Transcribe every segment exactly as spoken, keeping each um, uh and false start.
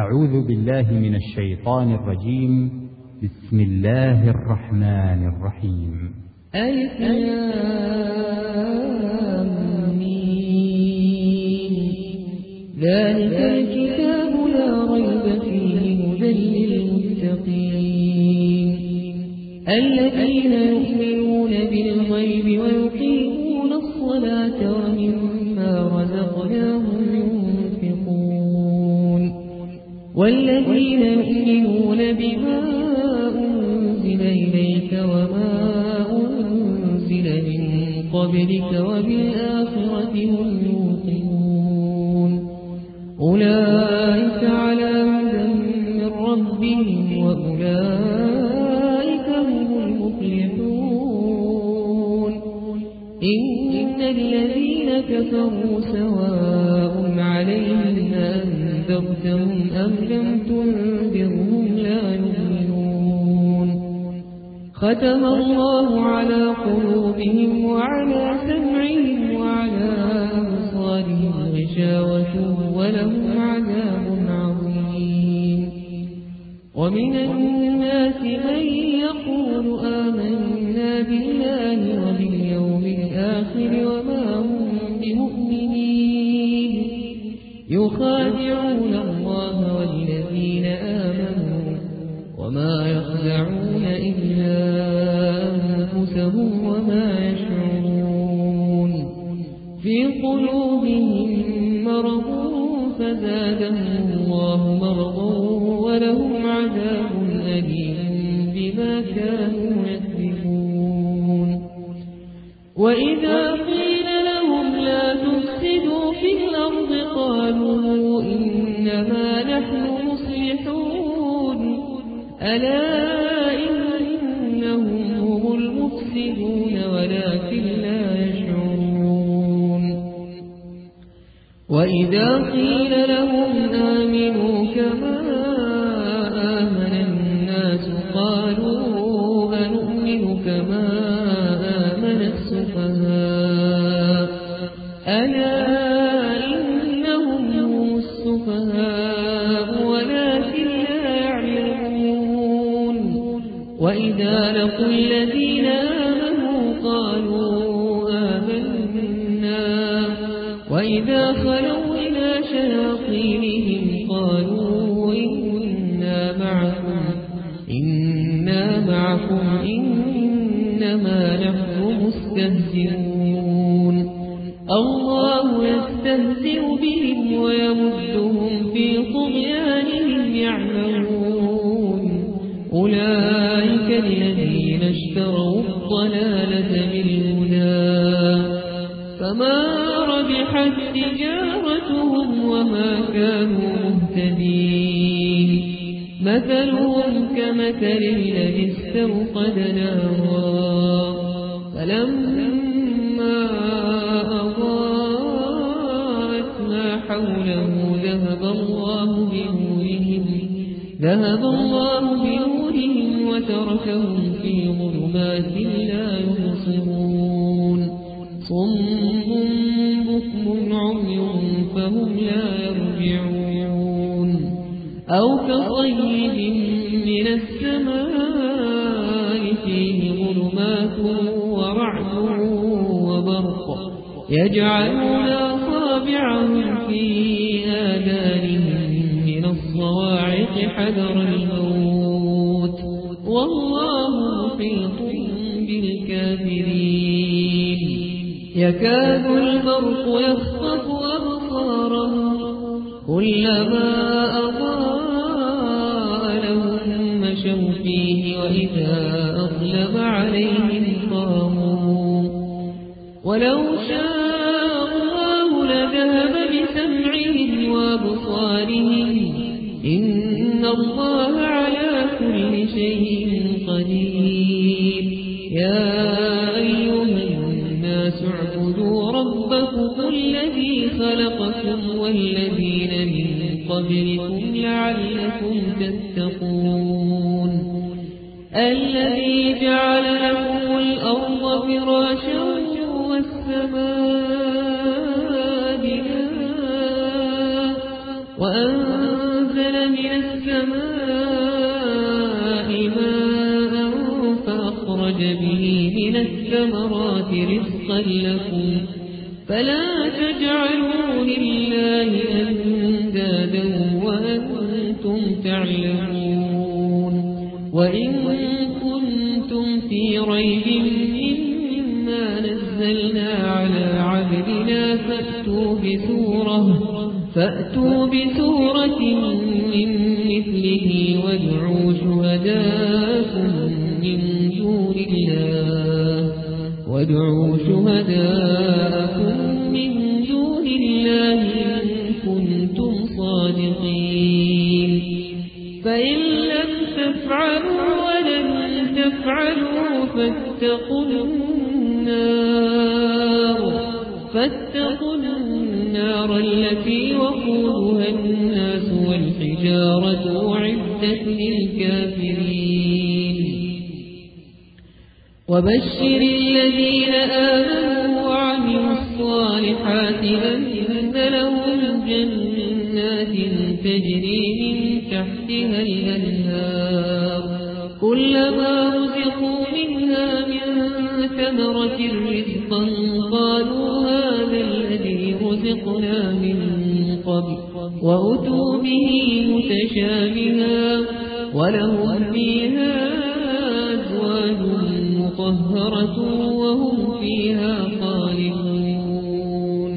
أعوذ بالله من الشيطان الرجيم. بسم الله الرحمن الرحيم. ألف لام ميم. ذلك الكتاب لا ريب فيه هدى للمتقين الذين يؤمنون بالغيب ويقيمون الصلاة ومما رزقناهم ينفقون والذين يؤمنون بما أنزل إليك وما أنزل من قبلك وبالآخرة هم يوقنون أولئك على هدى من ربهم وأولئك هم المفلحون. إن الذين كفروا سواء عليهم أنذرتهم أم لم تنذرهم لا يؤمنون. ختم الله على قلوبهم وعلى سمعهم وعلى أبصارهم غشاوة ولهم عذاب عظيم. ومن الناس من يقول آمنا بالله وباليوم الآخر وما هم بمؤمنين يخادعون الله والذين آمنوا وما يخدعون إلا أنفسهم وما يشعرون. في قلوبهم مرض فزادهم الله مرضا ولهم عذاب أليم بما كانوا يكذبون. وإذا قيل لهم لا تفسدوا في الأرض قالوا إنما نحن مصلحون ألا إنهم هم المفسدون ولكن لا يشعرون. وإذا قيل لهم آمنوا كما آمن الناس قالوا أنؤمن كما آمن السفهاء ألا إنهم هم السفهاء ولكن لا يعلمون. وإذا لقوا الذين آمنوا قالوا آمنا وإذا خلوا إلى شياطينهم قالوا إنا معكم إنا معكم إنما نحن مستهزئون. الله يستهزئ بهم ويمدهم في طغيانهم يعمهون. أولئك الذين اشتروا الضلالة بالهدى فما ربحت تجارتهم وما كانوا مهتدين. مثلهم كمثل الذي استوقد نارا فلما أضاءت ما حوله ذهب الله بنورهم ذهب الله بنورهم وتركهم في ظلمات لا يبصرون. صم بكم عمي فهم لا يرجعون. أو كصيب من السماء فيه ظلمات ورعد وبرق يجعلون أصابعهم في آذانهم من الصواعق حذر الموت والله محيط بالكافرين. يكاد البرق يخطف أبصارهم كلما أضاء لهم مشوا فيه وإذا أظلم عليهم قاموا. ولو شاء الله لذهب بسمعهم وأبصارهم إن الله على كل شيء قدير. يا أيها الناس اعبدوا ربكم الذي خلقكم والذين من قبلكم لعلكم تتقون. الذي جعل لكم الأرض فراشا والسماء بناء وأنزل من به من الثمرات رزقا لكم فلا تجعلوا لله أندادا وأنتم تعلمون وإن كنتم في ريب مما نزلنا على عبدنا فأتوا بسورة فأتوا بسورة من مثله وادعوا شهداءكم من دون الله وادعوا شهداءكم من دون الله إن كنتم صادقين فإن لم تفعلوا ولن تفعلوا فاتقوا النار فاتقوا النار التي وقودها الناس والحجارة أعدت للكافرين وبشر الذين آمنوا وعملوا الصالحات أن لهم جنات تجري من تحتها الأنهار كلما رزقوا منها من ثمرة رزقا قالوا هذا الذي رزقنا من قبل وأتوا به متشابها ولهم فيها أزواج مطهرة وهم فيها خالدون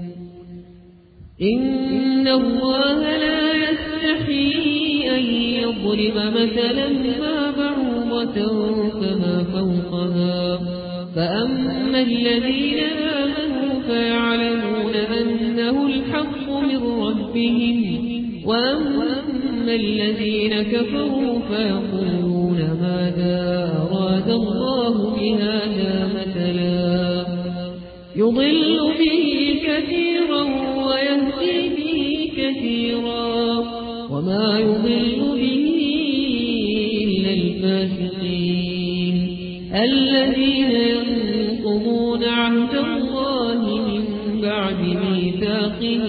إن الله لا يستحيي أن يضرب مثلا ما بعوضة فما فوقها فأما الذين آمنوا فيعلمون أنه الحق من ربهم وأما الذين كفروا فيقولون ماذا أراد الله بهذا مثلا يضل به كثيرا ويهدي به كثيرا وما يضل به إلا الفاسقين الذين ينقضون عهد الله من بعد ميثاقه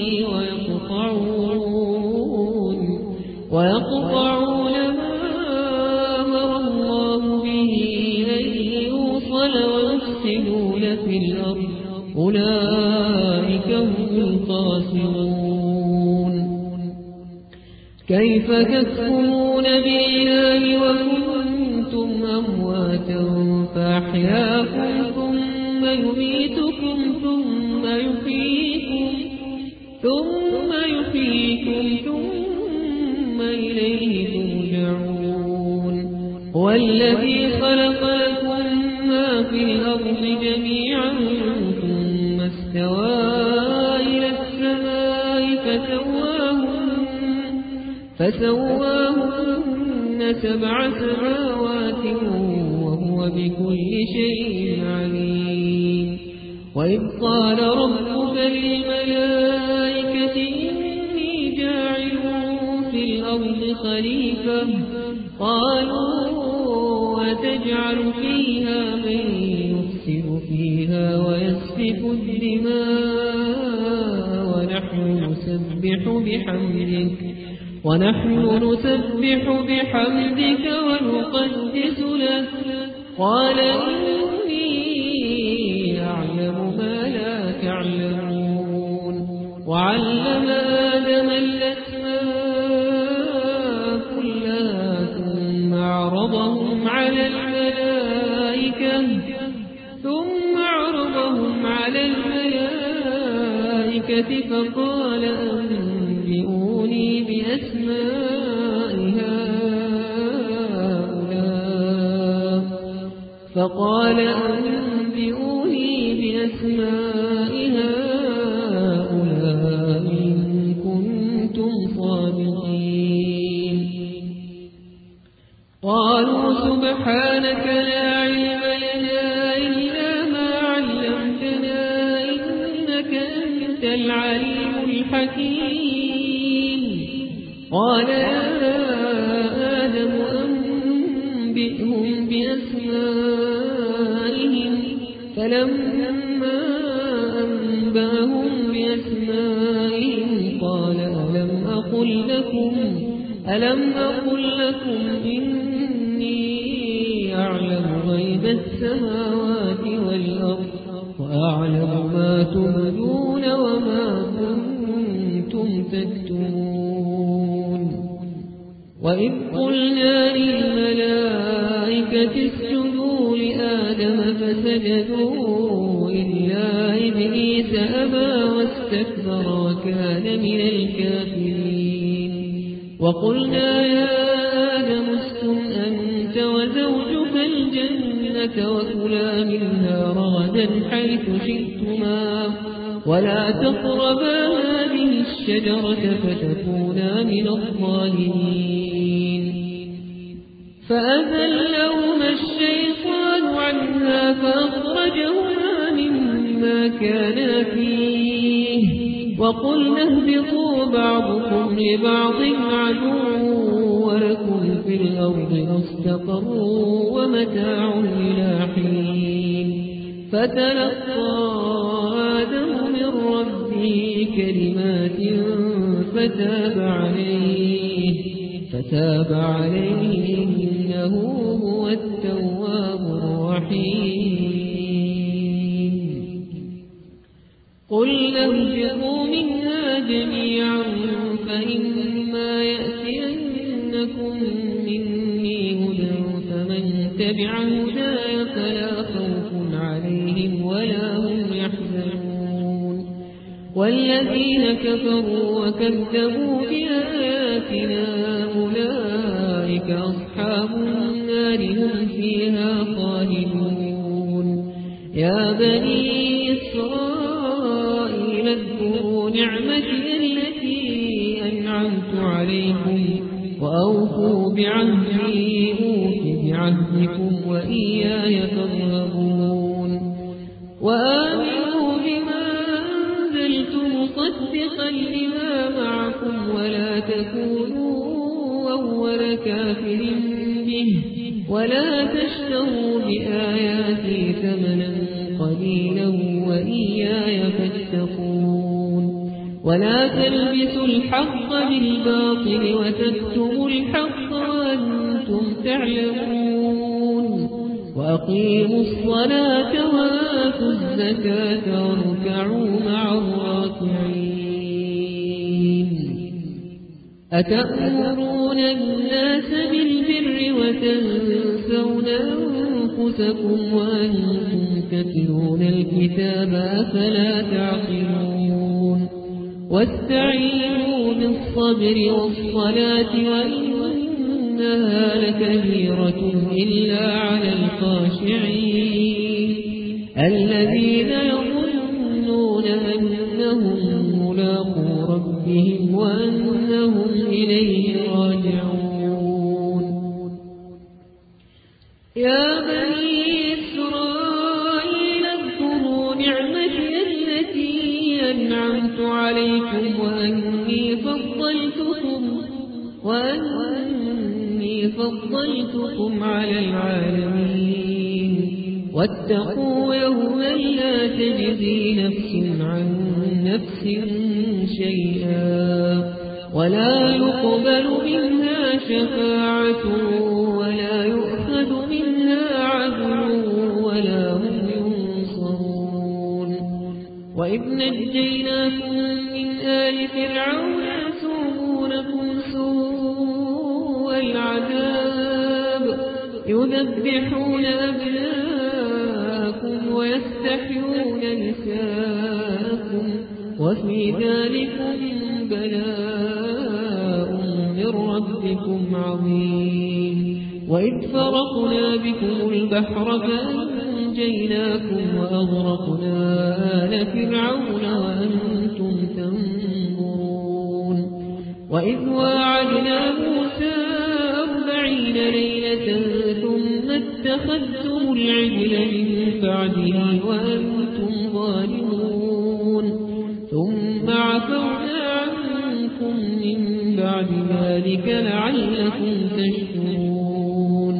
ويقطعون ويقطعون ما أمر الله به أن يوصل ويفسدون في الأرض أولئك هم الخاسرون كيف تكفرون بالله وكنتم أمواتا فأحياكم ثم يميتكم ثم يحييكم ثم يحييكم ثم إليه ترجعون هو الذي خلق لكم ما في الأرض جميعا ثم استوى إلى السماء فسواهن فسواهن سبع سماوات وهو بكل شيء عليم وإذ قال ربك للملائكة إني جاعل في الأرض خليفة قالوا وتجعل فيها من يفسد فيها ويسفك الدماء ونحن نسبح بحمدك ونحن نسبح بحمدك ونقدس لك قال إني أعلم ما لا تعلمون وعلم آدم الأسماء كلها ثم عرضهم على الملائكة ثم عرضهم على الملائكة فقال أنبئوني بأسماء هؤلاء فقال أنبئوني بأسماء هؤلاء إن كنتم صادقين قالوا سبحانك لا علم لنا إلا ما علمتنا إنك أنت العليم الحكيم قال يا آدم أنبئهم بأسمائهم فلما أنبأهم بأسمائهم قال ألم أقل لكم ألم أقل لكم إني أعلم غيب السماوات والأرض وأعلم ما تبدون وما كنتم تكتمون وإذ قلنا للملائكة اسجدوا لآدم فسجدوا إلا إبليس أبى واستكبر وكان من الكافرين وقلنا يا آدم اسكن أنت وزوجك الجنة وكلا منها رغدا حيث شئتما ولا تقربا هذه الشجرة فتكونا من الظالمين فأذلهما الشيطان عنها فأخرجهما مما كانا فيه وقلنا اهبطوا بعضكم لبعض عدو ولكم في الأرض مستقر ومتاع إلى حين فتلقى آدم من ربه كلمات فتاب عليه فتاب عليه إنه هو التواب الرحيم قلنا اهبطوا منها جميعا فإما يأتينكم مني هدى فمن تبع هداي فلا خوف عليهم ولا هم يحزنون والذين كفروا وكذبوا بآياتنا أولئك أصحاب النار هم فيها خالدون يا بني إسرائيل اذكروا نعمتي التي أنعمت عليكم وأوفوا بعهدي أوف بعهدكم وإياي فارهبون وآمنوا بما أنزلت مصدقا لما معكم ولا تكونوا أول كافر به ولا تشتروا بآياتي ثمنا قليلا وإياي فاتقون ولا تلبسوا الحق بالباطل وتكتموا الحق وأنتم تعلمون وأقيموا الصلاة وآتوا الزكاة واركعوا مع الراكعين أتأمرون الناس بالبر وتنسون أنفسكم وأنتم تتلون الكتاب أفلا تعقلون واستعينوا بالصبر والصلاة وإنها لكبيرة إلا على الخاشعين الذين يظنون أنهم ملاقو ربهم وأنهم إليه راجعون يا بني إسرائيل اذكروا نعمتي التي أنعمت عليكم وأني فضلتكم وأني فضلتكم على العالمين واتقوا يوما لا تجزي نفس عن نفس شيئا ولا يقبل منها شفاعة ولا يؤخذ منها عدل ولا هم ينصرون وإذ نجيناكم من آل فرعون يسومونكم سوء العذاب يذبحون أبناءكم ويستحيون نساءكم وفي ذلكم بلاء من ربكم عظيم وإذ فرقنا بكم البحر فأنجيناكم وأغرقنا آل فرعون وأنتم تنظرون وإذ واعدنا موسى أربعين ليلة ثم اتخذتم العجل من بعده وأنتم ظالمون ثم عفونا عنكم من بعد ذلك لعلكم تشكرون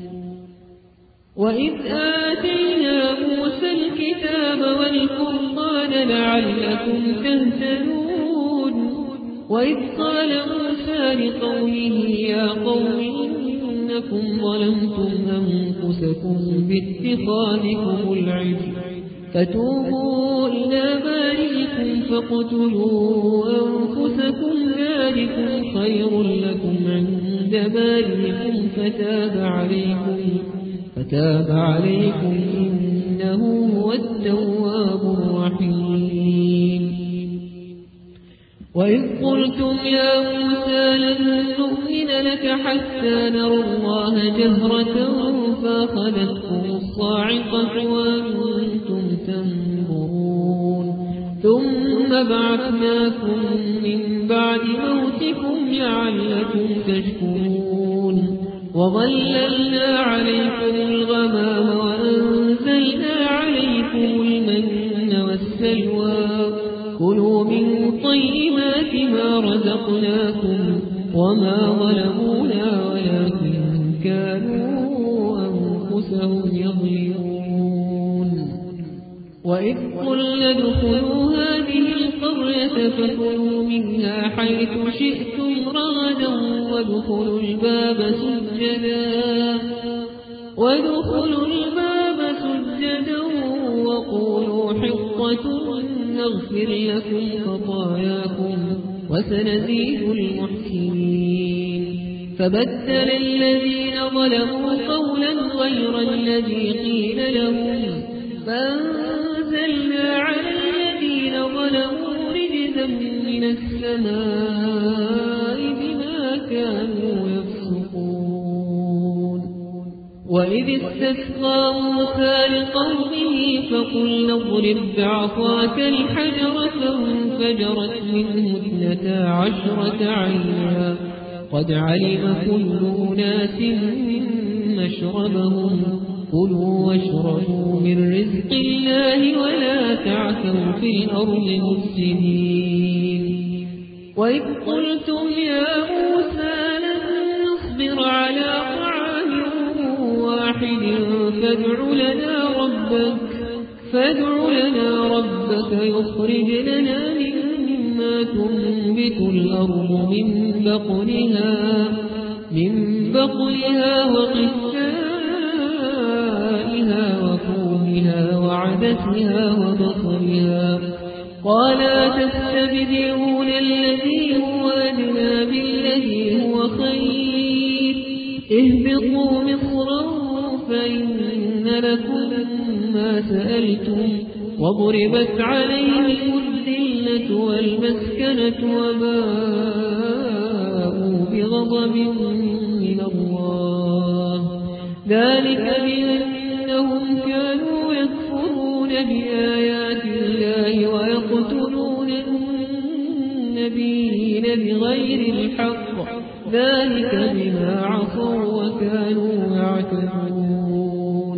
وإذ آتينا موسى الكتاب والفرقان لعلكم تهتدون وإذ قال موسى لقومه يا قوم أنكم ظلمتم أنفسكم باتخاذكم العجل فتوبوا إلى بارئكم فاقتلوا أنفسكم ذلكم خير لكم عند بارئكم فتاب عليكم فتاب عليكم إنه هو التواب الرحيم. وإذ قلتم يا موسى لن نؤمن لك حتى نرى الله جهرة فأخذتكم الصاعقة وأنتم تنظرون ثم بعثناكم من بعد موتكم لعلكم تشكرون وظللنا عليكم الغمام وأنزلنا عليكم المن والسلوى كلوا من طيبات ما رزقناكم وما ظلمونا ولكن كانوا أنفسهم يظلمون. وإذ قلنا ادخلوا هذه القرية فكلوا منها حيث شئتم رغدا وادخلوا الباب سجدا وادخلوا الباب سجدا وقولوا حطة نغفر لكم خطاياكم وسنزيد المحسنين. فبدل الذين ظلموا قولا غير الذي قيل لهم فأنزلنا على الذين ظلموا رجزا من السماء بما كانوا يفسقون. وإذ استسقى موسى لقومه فقلنا اضرب بعصاك الحجر فانفجرت منه اثنتا عشرة عينا قد علم كل أناس مشربهم كلوا واشربوا من رزق الله ولا تعثوا في الأرض مفسدين. وإذ قلتم يا موسى لن نصبر على طعام واحد فادع لنا ربك فادع لنا ربك يخرج لنا مما تنبت الأرض من بقلها من بقلها وقثائها وفومها وعدسها وبصلها قال تستبدلون الذي هو أدنى بالذي هو خير اهبطوا مصرا فإن لكم ما سألتم وضربت عليهم الذلة والمسكنة وباءوا بغضب من الله ذلك بأنهم كانوا يكفرون بآيات الله ويقتلون النبيين بغير الحق ذلك بما عصوا وكانوا يعتدون.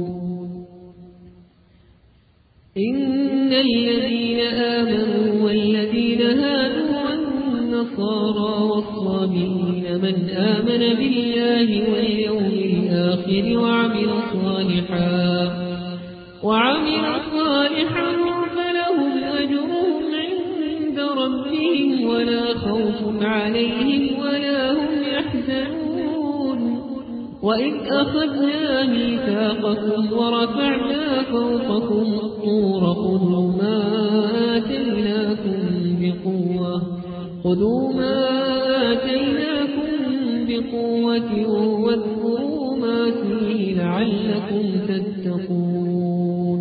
إن الذين آمنوا والذين هادوا والنصارى والصابئين من آمن بالله واليوم الآخر وعمل صالحا وعمل صالحا فلهم أجرهم عند ربهم ولا خوف عليهم ولا هم يحزنون. وإذ أخذنا ميثاقكم ورفعنا فوقكم الطور خذوا ما آتيناكم بقوة خذوا ما آتيناكم بقوة واذكروا ما فيه لعلكم تتقون.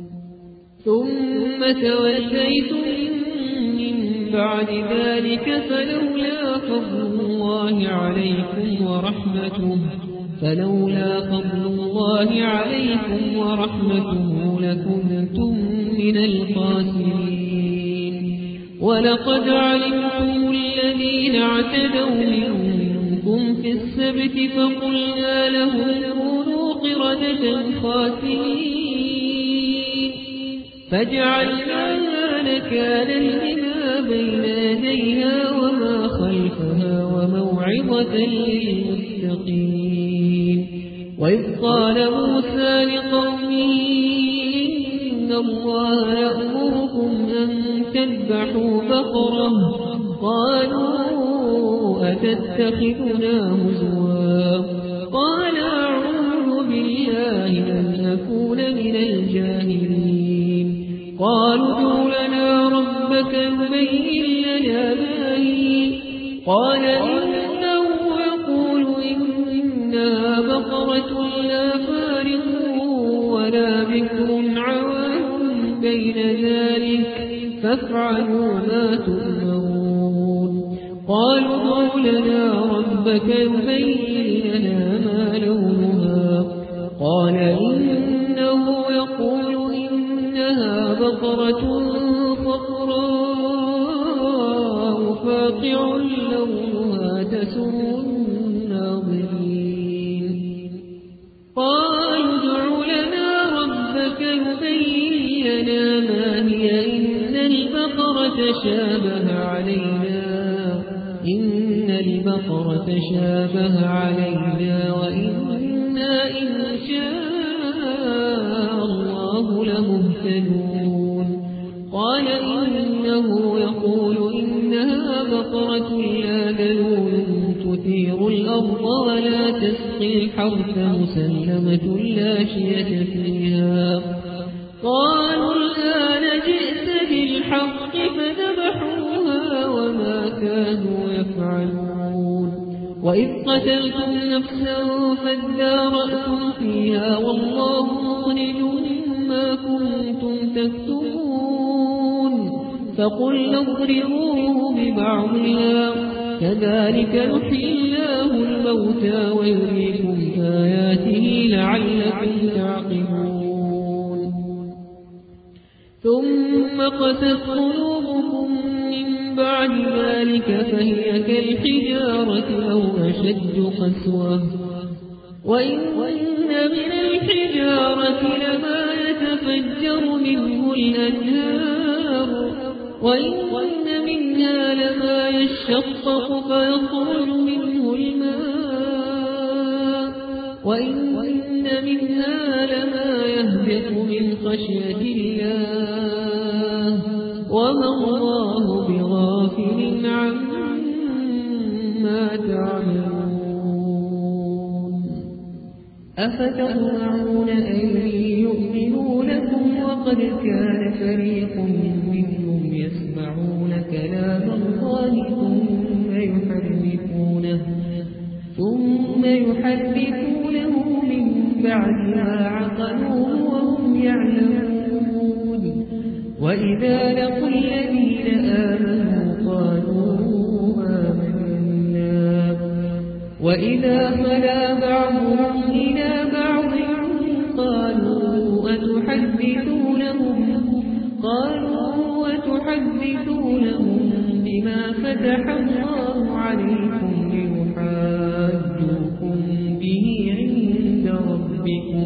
ثم توليتم من بعد ذلك فلولا فضل الله عليكم ورحمته فلولا فضل الله عليكم ورحمته لكنتم من الخاسرين. ولقد علمتم الذين اعتدوا منكم في السبت فقلنا لهم كونوا قردة خاسرين فجعلناها نكالا لما بين يديها وما خلفها وموعظة للمتقين. وإذ قال موسى لقومه إن الله يأمركم أن تذبحوا بقرة قالوا أتتخذنا هزوا قال أعوذ بالله أن أكون من الجاهلين قالوا ادع لنا ربك يبين لنا ما هي قال إنه يقول إنها بقرة لا فارغ ولا بكر عوان بين ذلك فافعلوا ما تؤمرون قالوا ادع لنا ربك يبين لنا ما لونها قال إنه يقول إنها بقرة صفراء فاقع لونها تسر الناظرين قالوا ادع لنا ربك يبين لنا ما هي إن البقرة شابه علينا إن البقرة شابه علينا وإنا إن شاء الله لمهتدون قال إنه يقول إنها بقرة لا ذلول تثير الأرض ولا تسقي الحرث مسلمة لا شية فيها قالوا الآن جئت بالحق فذبحوها وما كانوا يفعلون وإذ قتلتم نفسا فادارأتم فيها والله مخرج ما كنتم تكتمون فقلنا اضربوه ببعضها كذلك يحيي الله الموتى ويريكم آياته لعلكم تعقلون ثم قست قلوبكم من بعد ذلك فهي كالحجارة أو أشد قسوة وإن من الحجارة لما يتفجر منه الأنهار وإن منها لما يشقق فيخرج منه الماء وإن منها لما يهبط من خشية الله وما الله بغافل عما تعملون أفتطمعون أن يؤمنوا لكم وقد كان فريق منهم يسمعون كلام الله ثم يحرفونه ثم يحرفونه من بعد ما عقلوه وهم يعلمون وإذا لقوا الذين آمنوا قالوا آمنا وإذا خلا بعضهم إلى بعض قالوا أتحدثونهم قالوا أتحدثونهم بما فتح الله عليكم ليحاجوكم به عند ربكم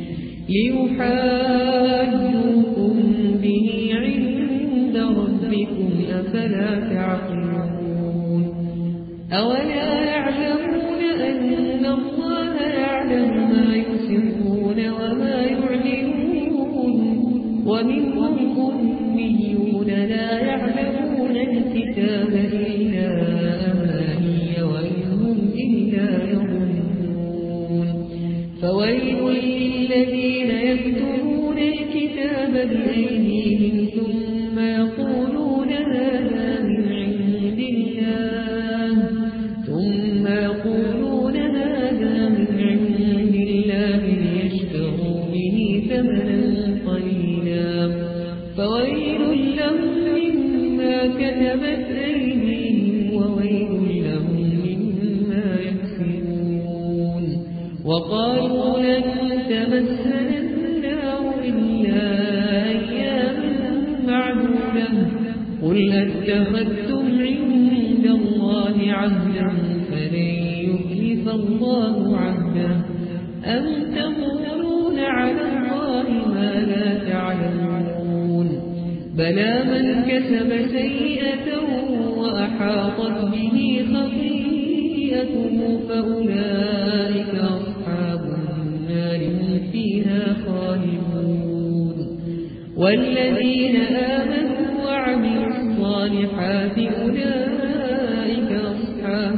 ليحاجوكم به عند ربكم أفلا تعقلون أولا يعلمون أن الله يعلم ما يسرون وما يعلنون ومنهم أميون لا يعلمون الكتاب إلا أماني وإنهم إلا يظنون فويل للذين يكتبون الكتاب بأيديهم ثم يقولون هذا من عند الله ثم يقولون هذا من عند الله ليشتروا به ثمنا قليلا فويل لهم مما كتبت أيديهم وويل لهم مما يكسبون وقالوا لن تمسنا النار إلا أياما معدودة قل أتخذتم عند الله عهدا فلن يخلف الله عهده أم تقولون على الله ما لا تعلمون بلى من كسب سيئة وأحاطت به خطيئته فأولئك أصحاب النار فيها خالدون والذين آمنوا وعملوا الصالحات أولئك أصحاب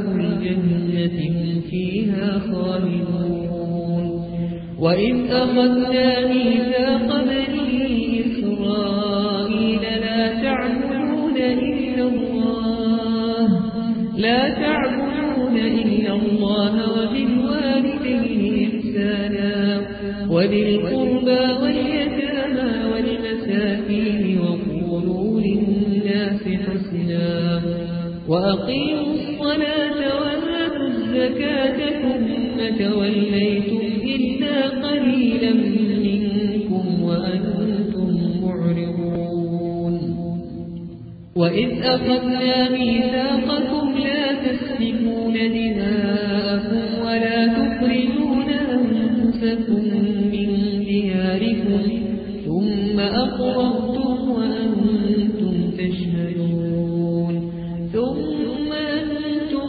الجنة هم فيها خالدون وإذ أخذنا ميثاق بني إسرائيل لا تعبدون إلا الله لا تعبدون إلا الله وبالوالدين إحسانا وذي القربى واليتامى والمساكين وقولوا للناس حسنا وأقيموا الصلاة وآتوا الزكاة ثم توليتم إلا قليلا منكم وأنتم معرضون وإذ أخذنا ميثاقكم لا تسفكون دماءكم ولا تخرجون أنفسكم من دياركم ثم أقررتم وأنتم تشهدون ثم أنتم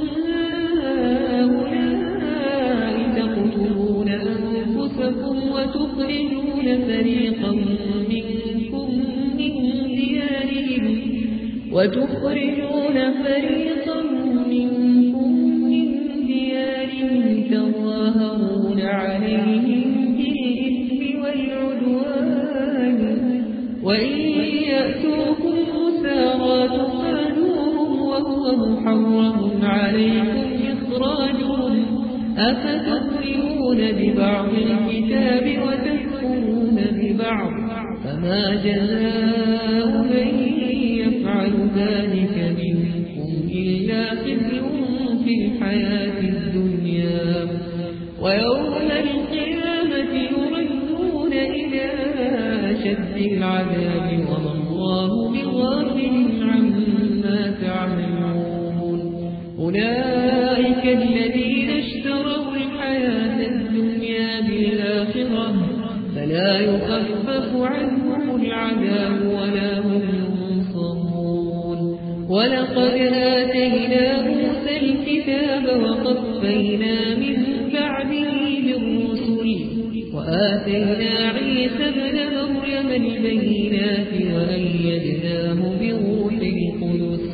هؤلاء تقتلون أنفسكم وتخرجون فريقا منكم من ديارهم وتخرجون فريقا منكم من ديارهم تظاهرون عليهم بالإثم والعدوان وإن يأتوكم أسارى تقاتلوهم وهو محرم عليكم إخراجهم أفتؤمنون ببعض الكتاب وتكفرون ببعض فما جزاء من يفعل ذلك منكم إلا خزي في الحياة الدنيا ويوم القيامة يردون إلى أشد العذاب وما الله بغافل عما تعملون أولئك الذين اشتروا الحياة الدنيا بالآخرة فلا يخفف عنهم العذاب ولا هم ينصرون ولقد آتينا موسى الكتاب وقفينا من بعده بالرسل وآتينا عيسى ابن مريم البينات وأيدناه بروح القدس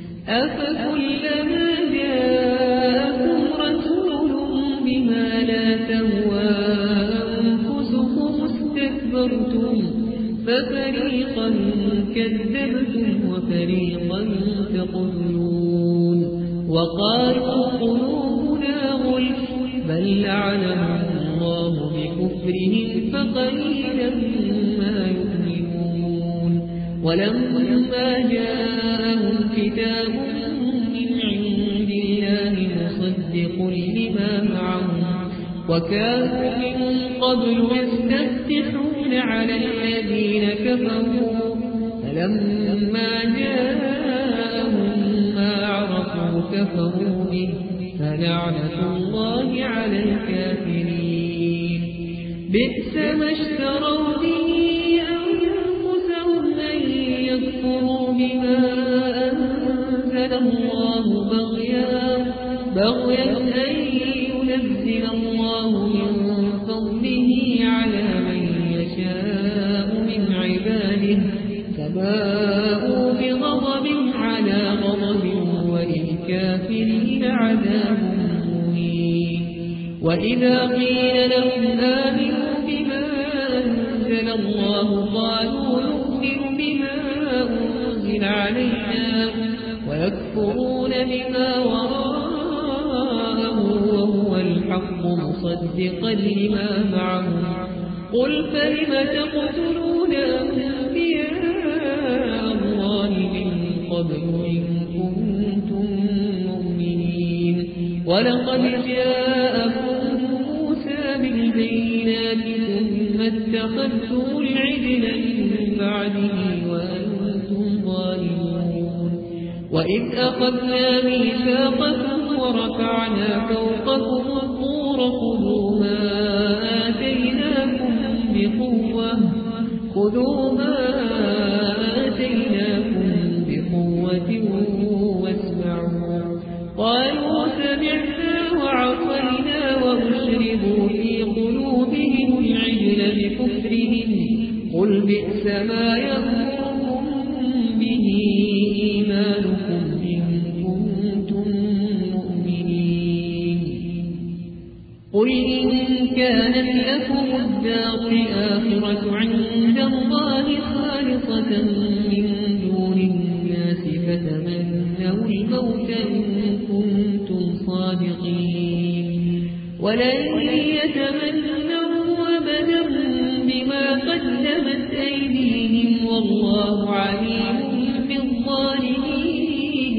أفكلما جاءكم رسول بما لا تهوى أنفسكم استكبرتم ففريقا كذبتم وفريقا تقتلون وقالوا قلوبنا غلف بل لعنهم الله بكفرهم فقليلا ما يؤمنون ولما جاءهم كتاب من عند الله مصدق لما معهم وكانوا من قبل يستفتحون على الذين كفروا فلما جاءهم ما عرفوا كفروا به فلعنة الله على الكافرين بئس ما اشتروا به أنفسهم أن يكفروا بما أنزل الله بغيا بغيا أن ينزل الله من فضله على من يشاء من عباده فباءوا بغضب على غضب وللكافرين عذاب مهين وإذا قيل لهم آمنوا بما أنزل الله قالوا نؤمن بما أنزل علينا ويكفرون بما وراءه وهو الحق مصدقا لما معهم قل فلم تقتلون أنبياء الله من قبل إن كنتم مؤمنين ولقد جاءكم موسى بالبينات ثم اتخذتم العجل من بعده وأنتم ظالمون وإذ أخذنا ميثاقكم ورفعنا فوقكم الطور خذوا ما آتيناكم بقوة خذوا ما آتيناكم بقوة واسمعوا قالوا سمعنا وعصينا وأشربوا في قلوبهم العجل بكفرهم قل بئس ما يأمركم به إيمانكم إن كنتم مؤمنين قل إن كانت لكم الدار الآخرة عند الله خالصة من دون الناس فتمنوا الموت إن كنتم صادقين ولن يتمنوا أبدا بما قدمت أيديهم والله عليم بالظالمين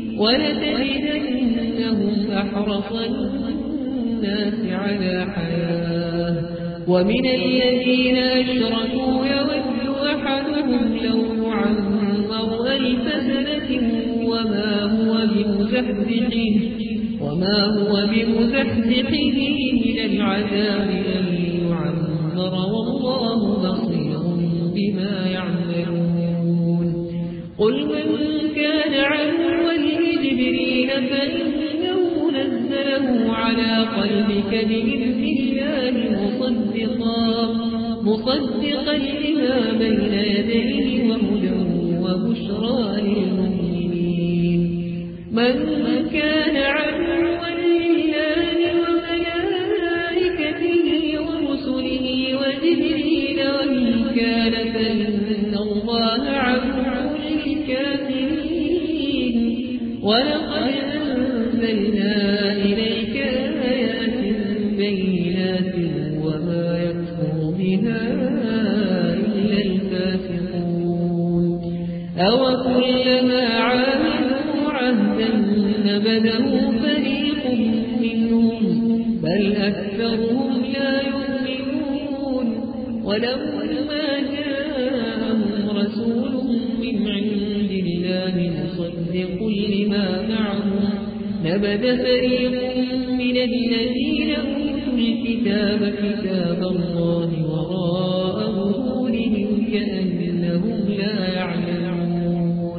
ولتجدنهم أحرص الناس على حياة ومن الذين أشركوا يود أحدهم لو يعمر ألف سنة وما هو بمزحزحه وما هو بمزحزحه من العذاب أن يعمر والله بصير بما يعملون قل من كان عدوا لجبريل فإنه نزله على قلبك بإذن الله مصدقا مصدقا لما بين يديه وهدى وبشرى للمؤمنين من كان عدوا لله وملائكته ورسله وجبريل وميكال فإن الله عدو للكافرين ولقد أنزلنا إليك آيات بينات وما يكفر بها إلا الفاسقون أوكلما عاهدوا عهدا نبذه فريق منهم بل أكثرهم لا يؤمنون ولما جاءهم رسول من عند الله مصدق لما معهم نبذ فريق من الذين أوتوا الكتاب كتاب الله وراء ظهورهم كأنهم لا يعلمون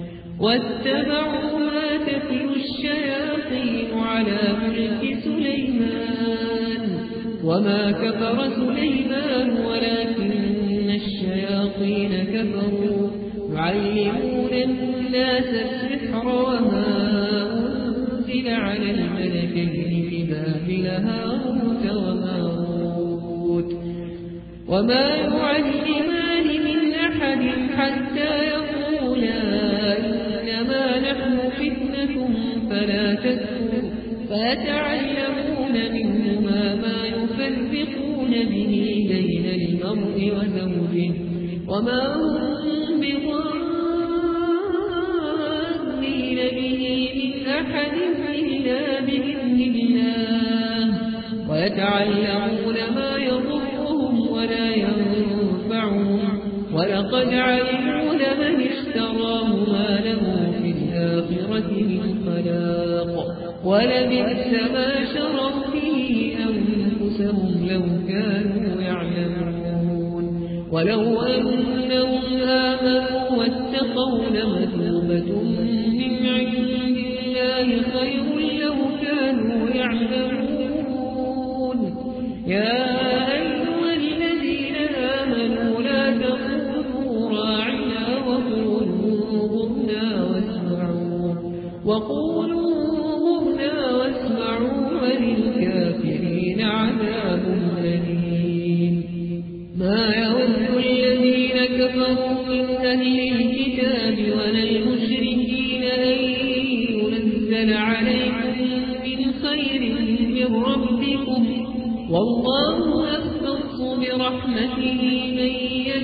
واتبعوا ما تتلو الشياطين على ملك سليمان وما كفر سليمان ولكن الشياطين كفروا يعلمون الناس السحر وما أنزل على الملكين ببابل هاروت وماروت وما يعلمان من أحد حتى يقولا إنما نحن فتنة فلا تكفر فيتعلمون منهما ما يفرقون به بين المرء وزوجه وما هم بضارين به من أحد إلا بإذن الله ويتعلمون ما يضرهم ولا ينفعهم ولقد علموا لمن اشتراه ما له في الآخرة من خلاق ولبئس ما شروا به أنفسهم لو كانوا يعلمون ولو أنهم آمنوا واتقوا لمثوبة من عند الله خير لو كانوا يعلمون يا أيها الذين آمنوا لا تقولوا راعنا وقولوا انظرنا واسمعوا وقولوا انظرنا واسمعوا وللكافرين عذاب أليم ما يود الذين كفروا من أهل الكتاب ولا المشركين أن ينزل عليكم من خير من ربكم والله يختص برحمته من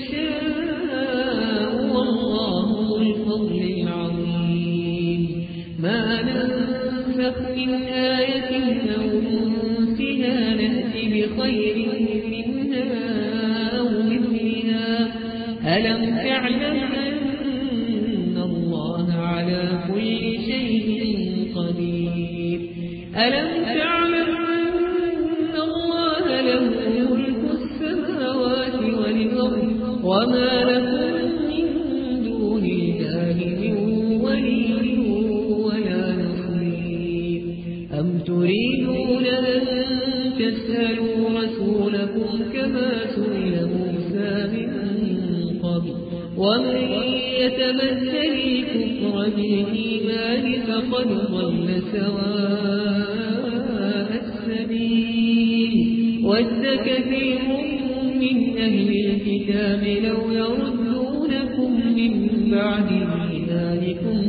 يشاء والله ذو الفضل العظيم ما ننسخ من آية أو ننسها نأتي بخير منها أو مثلها ألم تعلم أن الله على كل شيء قدير ألم تعلم أن الله له ملك السماوات والأرض وما لكم من دون الله من ولي ولا نصير أم تريدون أن تسألوا رسولكم كما سئل موسى من قبل ومن يتمثل الكفر بالإيمان فقد ضل سواء السبيل ود كثير من أهل الكتاب لو يردونكم من بعد إيمانكم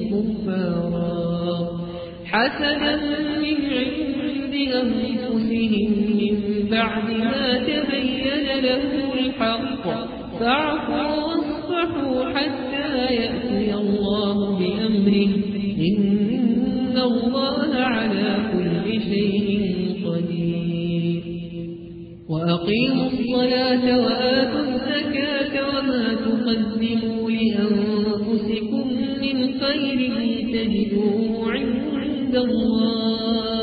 كفارا حسدا من عند أنفسهم من بعد ما تبين لهم الحق فاعفوا واصفحوا حتى يأتي الله بأمره إن الله على كل شيء قدير وأقيموا الصلاة وآتوا الزكاة وما تقدموا لأنفسكم من خير تجدوه عند الله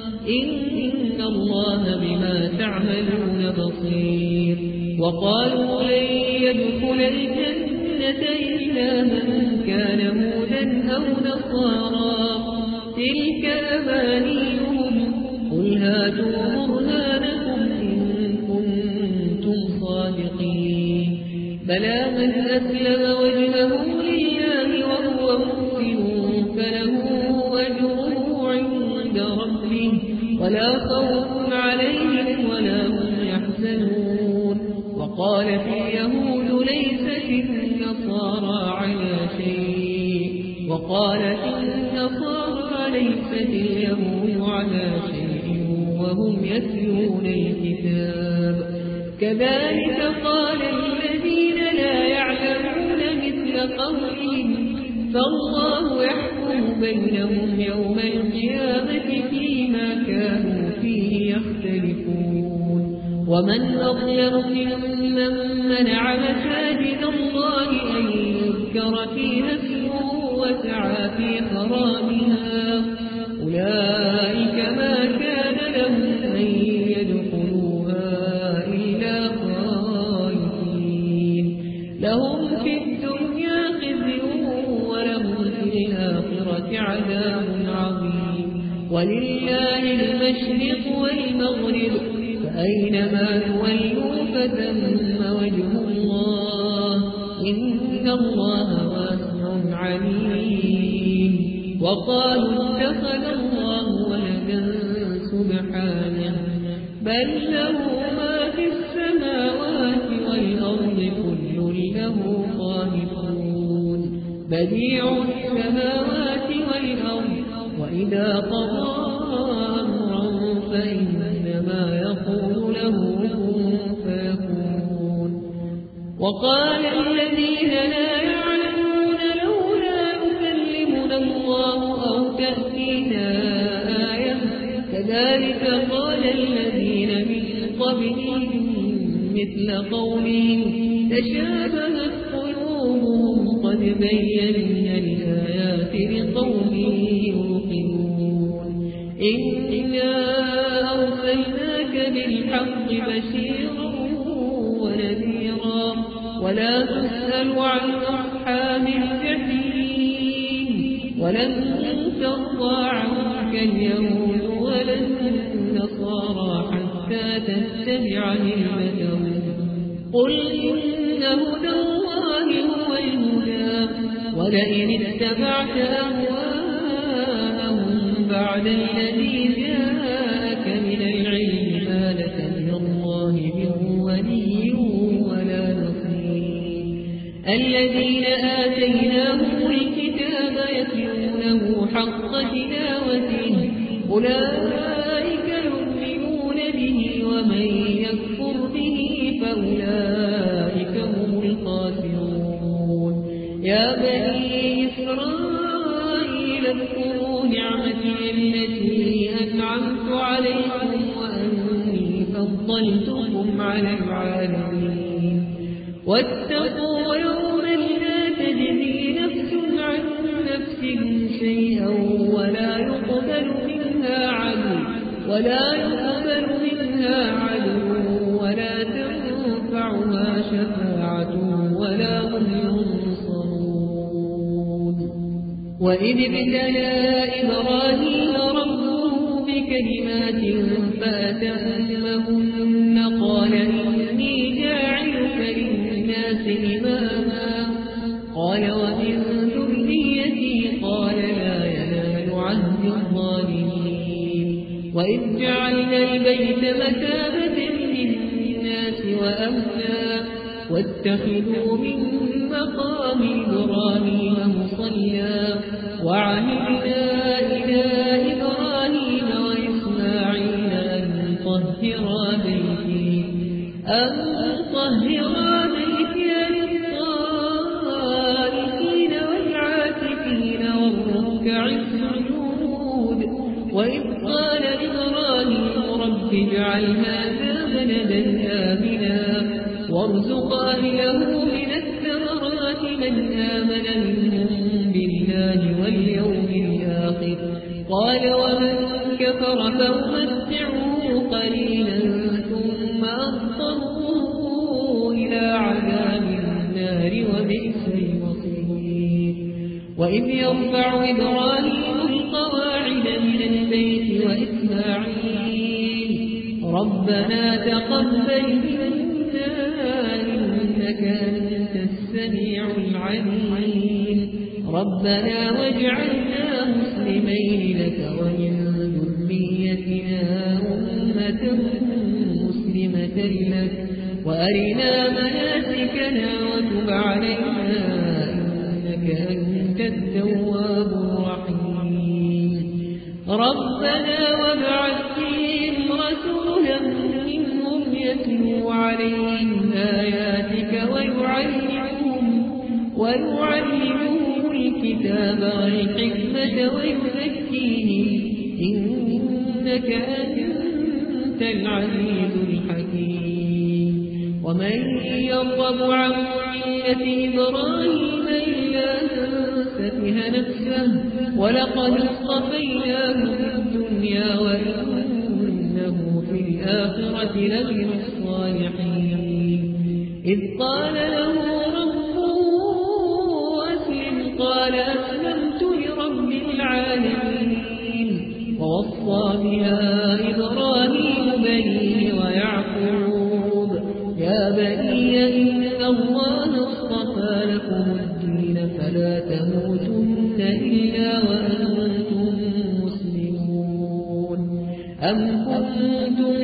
إن الله بما تعملون بصير وقالوا لن يدخل الجنة إلا من كان هودا أو نصارى تلك أمانيهم قل هاتوا برهانكم إن كنتم صادقين بلى من أسلم وجهه لله وهو محسن فله أجره عند ربه ولا خوف عليهم ولا هم يحزنون وقالت اليهود ليست النصارى على شيء وقالت النصارى ليست اليهود على شيء وهم يتلون الكتاب كذلك قال الذين لا يعلمون مثل قولهم فالله يحكم بينهم يوم القيامة فيما كانوا فيه يختلفون ومن أظلم ممن منع مساجد الله أن يذكر فيها اسمه وسعى في خرابها أولئك ما كان لهم أن يدخلوها إلا خائفين لهم في الدنيا خزي ولهم في الآخرة عذاب عظيم ولله المشرق والمغرب فأينما تولوا فثم وجه الله إن الله واسع عليم وقالوا اتخذ الله ولدا سبحانه بل له ما في السماوات والأرض كل له قانتون بديع السماوات والأرض وإذا قضى أمرا فإنما يقول له كن فيكون وقال الذين لا يعلمون لولا يكلمنا الله أو تأتينا آية كذلك قال الذين من قبلهم مثل قولهم تشابهت قلوبهم قد بينا الآيات لقوم يوقنون إنا أرسلناك بالحق بشيرا ونذيرا ولا تسأل عن أصحاب الجحيم ولن ترضى عنك اليهود ولا النصارى حتى تتبع ملتهم قل إن هدى الله هو الهدى ولئن اتبعت أهواءهم بعد الذي جاءك من العلم ما لك من الله من ولي ولا نصير الذين آتيناهم الكتاب يتلونه حق تلاوته أولئك يؤمنون به ومن يكفر به فأولئك هم الخاسرون يا بني إسرائيل اذكروا نعمتي التي أنعمت عليكم وأني فضلتكم على العالمين واتقوا يوما لا تجزي نفس عن نفس شيئا ولا يقبل منها عدل ولا يقبل منها عدل ولا تنفعها شفاعة ولا هم ينصرون وإذ ابتلى إبراهيم ربه بكلمات فأتمهن قال إني جاعلك للناس إماما قال ومن ذريتي قال لا ينال عهد الظالمين وإذ جعلنا البيت مثابة وأمنا واتخذوا من مقام إبراهيم مصلى وعهدنا إلى إبراهيم وإسماعيل أن طهرا بيتي أن طهرا بيتي للطائفين والعاكفين والركع السجود وإذ قال إبراهيم رب اجعل هذا بلدا آمنا وارزق أهله من الثمرات من آمن منهم بالله واليوم الآخر قال ومن كفر فأمتعه قليلا ثم أضطره إلى عذاب النار وبئس المصير وإذ يرفع إبراهيم القواعد من البيت وإسماعيل ربنا تقبل منا إنك أنت السميع العليم ربنا واجعلنا مسلمين لك ومن ذريتنا أمة مسلمة لك وأرنا مناسكنا وتب علينا إنك أنت التواب الرحيم ربنا وابعث فيهم رسولا منهم يتلو عليهم آياتك ويعلمهم ويعلمهم الكتاب والحكمة ويزكيهم إنك أنت العزيز الحكيم ومن يرغب عن ملة إبراهيم إلا من سفه نفسه ولقد اصطفيناه في الدنيا وإنه في الآخرة لمن الصالحين إذ قال له ربه أسلم قال أسلمت لرب العالمين ووصى بها إبراهيم بنيه ويعقوب يا بني إن الله اصطفى لكم الدين فلا تموتن إلا وأنتم مسلمون أم كنتم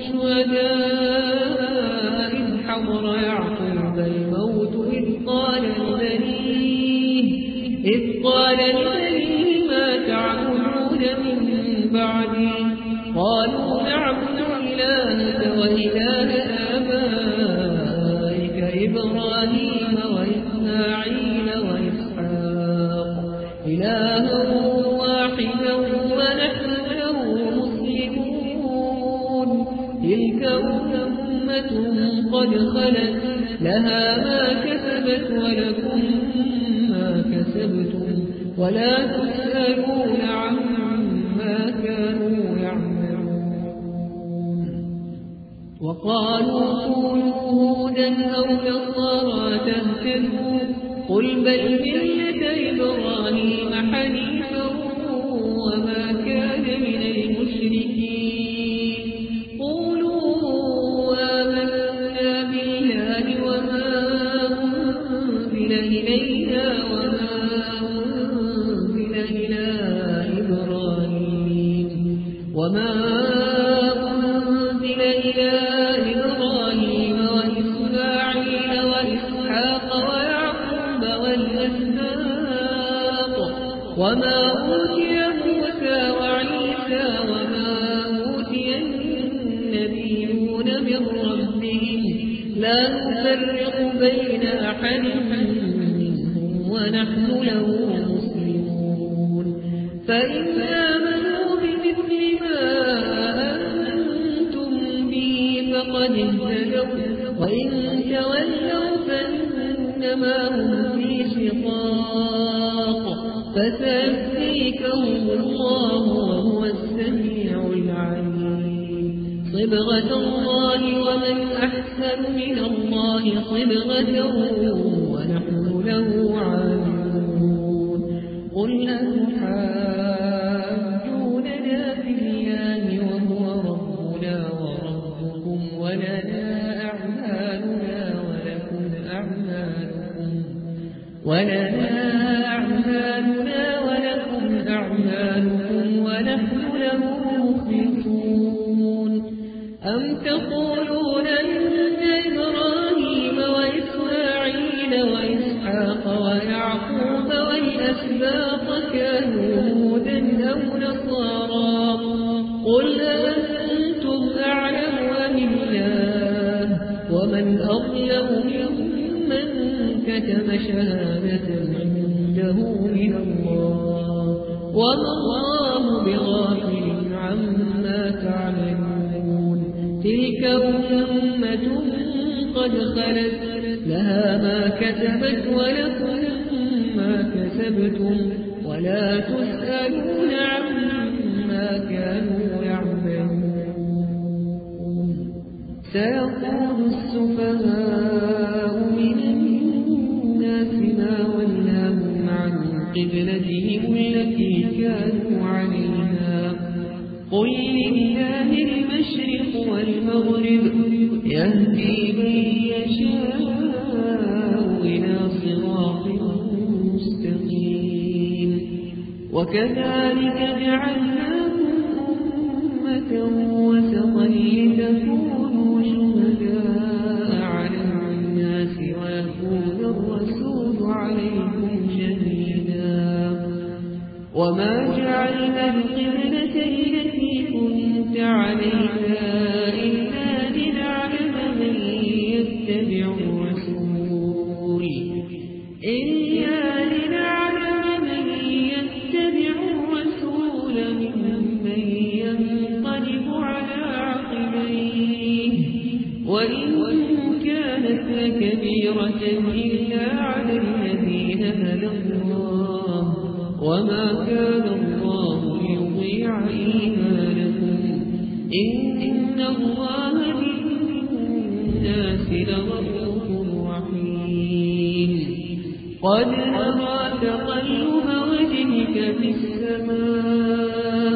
شهداء إذ حضر يعقوب الموت إذ قال لبنيه إذ قال لبنيه ما تعبدون من بعدي قالوا نعبد إلهك وإله آبائك إبراهيم وإسماعيل وإسحاق إلها واحدا ونحن له مسلمون تلك أمة قد خلت لها ما كسبت ولكم ما كسبتم ولا تسألون عما كانوا يعملون وقالوا كونوا هودا أو نصارى تهتدوا قل بل ملة إبراهيم حنيفا وما كان من المشركين قولوا آمنا بالله وما أنزل إلينا وما أنزل إلى إبراهيم وما أنزل إلى إبراهيم وإسماعيل وإسحاق ويعقوب والأسباط وما أوتي موسى وعيسى وما أوتي النبيون من ربهم لا نفرق بين أحد منهم ونحن له مسلمون فإن آمنوا بمثل ما أنتم به فقد اهتدوا وإن تولوا فإنما هم في شقاق فسيكفيكهم الله وهو السميع العليم صبغة الله ومن أحسن من الله صبغة ونحن له عابدون قل أتحاجوننا في الله وهو ربنا وربكم ولنا أعمالنا ولكم أعمالكم ولنا أعمالنا ولكم أعمالكم ونحن له مخلصون أم تقولون أن إبراهيم وإسماعيل وإسحاق ويعقوب والأسباط كانوا هودا أو نصارى قل أنتم أعلم أم الله ومن أظلم ممن كتم شهادة عنده من الله وما الله بغافل عما تعملون تلك أمة قد خلت لها ما كسبت ولكم ما كسبتم ولا تسألون عما كانوا يعملون سيقول السفهاء من الناس ما ولاهم عن قبلتهم التي كانوا عليها قل لله المشرق والمغرب يهدي من يشاء إلى صراط مستقيم وكذلك جعلناكم أمة وسطا لتكونوا شهداء على الناس ويكون الرسول عليكم شهيدا وما جعلنا القبلة التي كنت عليها إلا لنعلم من يتبع الرسول إلا لنعلم من يتبع الرسول ممن ينقلب على عقبيه وإن كانت لكبيرة إلا على الذين هدى الله وما كان الله ليضيع إيمانكم إن الله بالناس لرؤوف رحيم قد نرى تقلب وجهك في السماء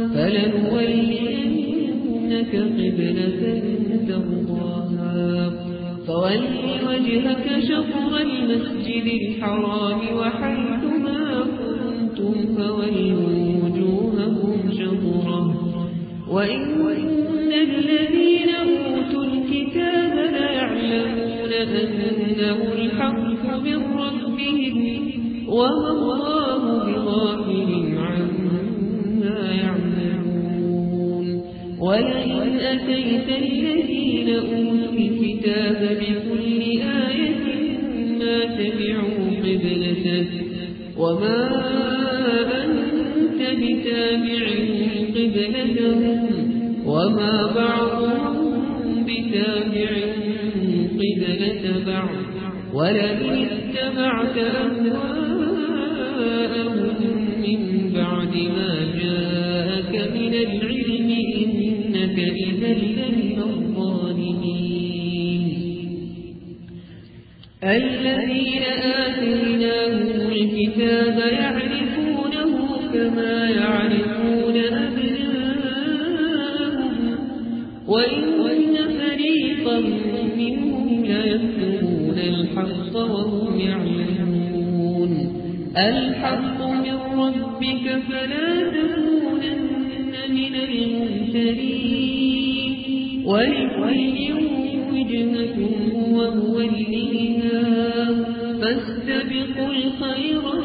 فلنولينك قبلة ترضاها فول وجهك شطر المسجد الحرام وحيثما كنتم فولوا وجوهكم شطره وإن الذين أوتوا الكتاب ليعلمون أنه الحق من ربهم وما الله بغافل عما يعملون ولئن أتيت الذين أوتوا الكتاب بكل آية ما تبعوا قبلتك وما أنت بتابع قبلتهم وما بعضهم بتابع قبلة بعض ولئن اتبعت أهواءهم من بعد ما جاءك من العلم إنك إذا لمن الظالمين الذين آتيناهم الكتاب يعرفونه كما يعرفون أبناءهم وإن فريقا منهم ليكتمون الحق وهم يعلمون الحق من ربك فلا تكونن من الممترين ولكل وجهة هو موليها فاستبقوا الخيرات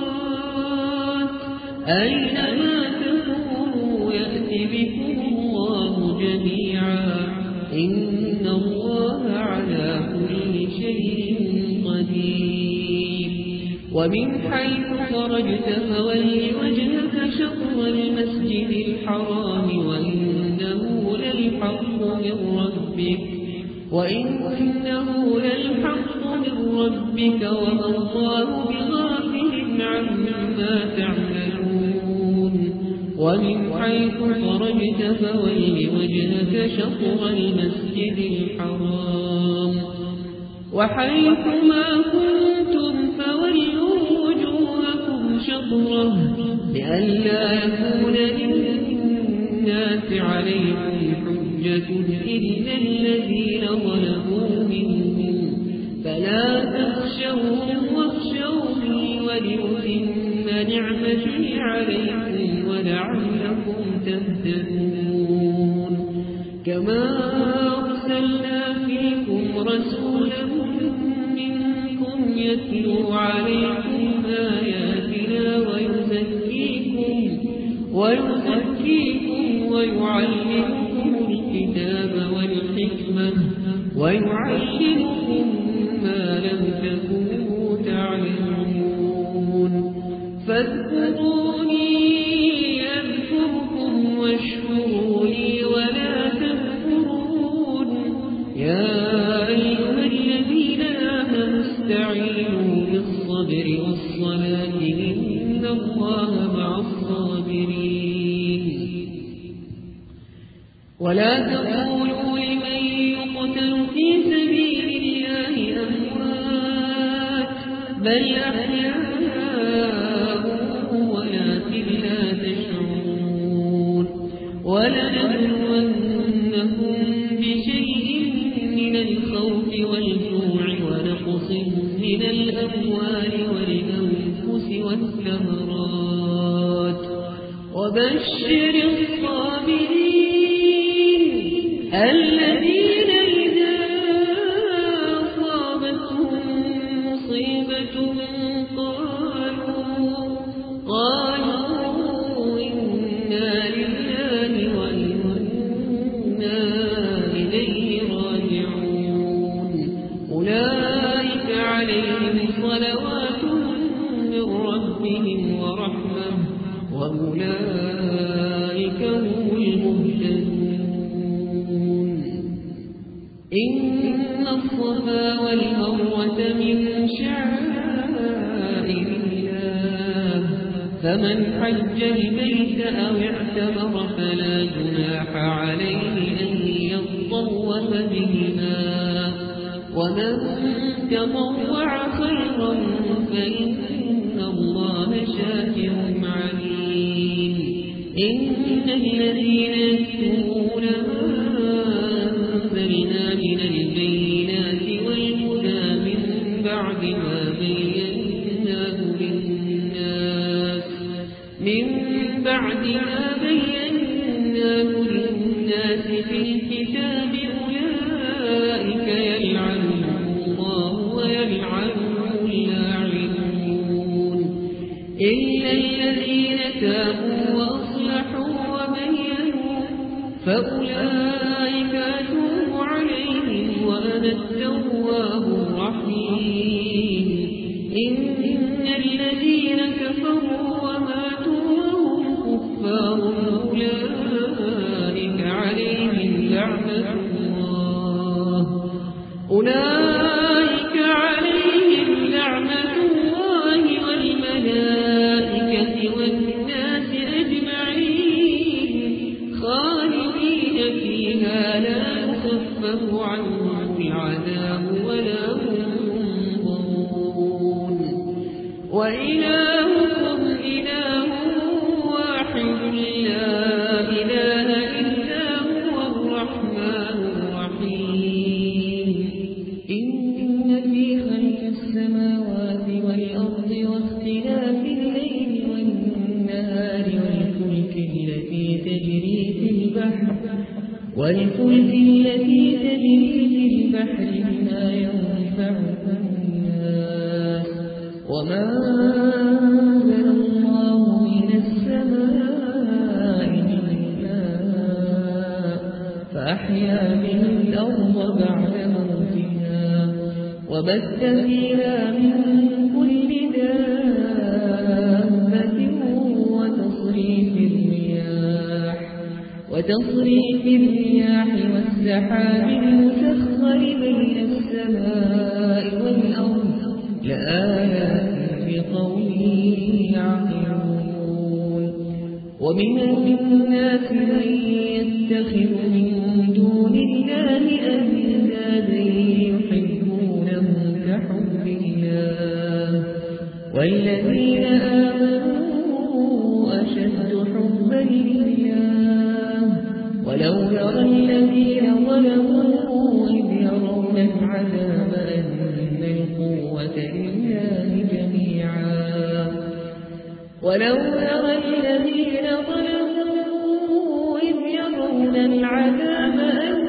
أينما تكونوا يأتي بكم الله جميعا إن الله على كل شيء قدير ومن حيث خرجت فول وجهك شطر المسجد الحرام وإنه للحق من ربك وإنه للحق من ربك وما الله بغافل عما تعملون ومن حيث خرجت فول وجهك شطر المسجد الحرام وحيث ما كنتم فولوا وجوهكم شطره لئلا يكون للناس عليكم حجة إلا الذين ظلموا منهم فلا تخشوهم واخشوني ولأتم نعمتي عليكم ولعلكم تهتدون كما وما أرسلنا فيكم رسولا منكم يتلو عليكم آياتنا ويزكيكم ويزكيكم ويعلمكم الكتاب والحكمة ويعلمكم ما لم تكونوا تعلمون فاذكروني أذكركم واشكروا لي ولا تكفرون يا أيها الذين آمنوا استعينوا بالصبر والصلاة إن الله مع الصابرين ولا تقولوا لمن يقتل في سبيل الله أموات بل أحياء ولكن لا تشعرون ولنبلونكم بشيء من الخوف والجوع ونقص من الأموال والأنفس والثمرات وبشر الصابرين الذين إذا أصابتهم مصيبة قالوا قالوا إنا لله وإنا إليه راجعون أولئك عليهم صلوات من ربهم ورحمة وأولئك هم المهتدون إن الصفا والمروة من شعائر الله فمن حج البيت أو اعتمر فلا جناح عليه أن يطوف بهما ومن تطوع خيرا فإن الله شاكر عليم إن الذين يكتمون ما أنزلنا من البينات والهدى من بعد ما بيناه للناس من بعد ما بيناه للناس في الكتاب أولئك يلعنهم الله ويلعنهم اللاعنون إلا الذين تابوا وأصلحوا وبينوا فأولئك أتوب عليهم وأنا التواب الرحيم إن الذين كفروا وماتوا وهم كفار أولئك عليهم لعنة الله أولئك عليهم لعنة الله والملائكة والناس أجمعين خالدين فيها لا يخفف عنهم العذاب ولا هم ينظرون وإلهكم إله واحد لا إله إلا هو الرحمن الرحيم إن في خلق السماوات والأرض واختلاف الليل والنهار والفلك التي تجري في البحر والفلك التي تجري في البحر بما ينفع الناس وما أنزل الله من السماء من ماء فأحيا به الأرض بعد موتها وبث فيها من كل دابة وتصريف الرياح وتصريف الرياح والسحاب المسخر بين السماء والأرض لآيات لقوم يعقلون ومن الناس من يتخذ من دون الله أندادا يحبونهم كحب الله والذين آمنوا أشد حبا لله ولو يرى الذين ظلموا إذ يرون العذاب أن القوة لله جميعا ولو يرى الذين ظلموا إذ يرون العذاب أن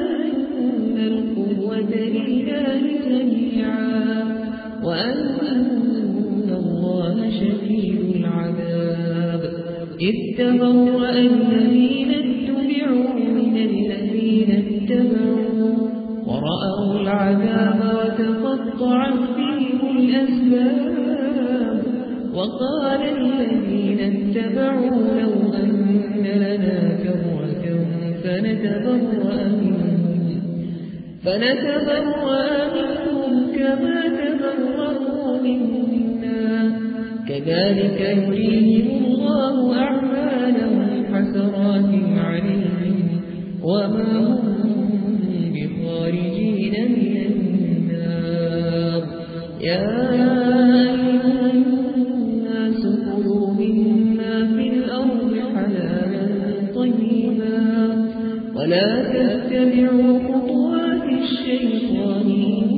وأن الله شديد العذاب. إذ تبرأ الذين اتبعوا من الذين اتبعوا ورأوا العذاب وتقطعت بهم الأسباب. وقال الذين اتبعوا لو أن لنا كرة فنتبرأ منهم فنتبرأ منهم كما تبرأوا منا كذلك يريهم الله أعمالهم حسرات عليهم وما هم بخارجين من النار. يا أيها الناس كلوا مما في الأرض حلالا طيبا ولا تتبعوا خطوات الشيطان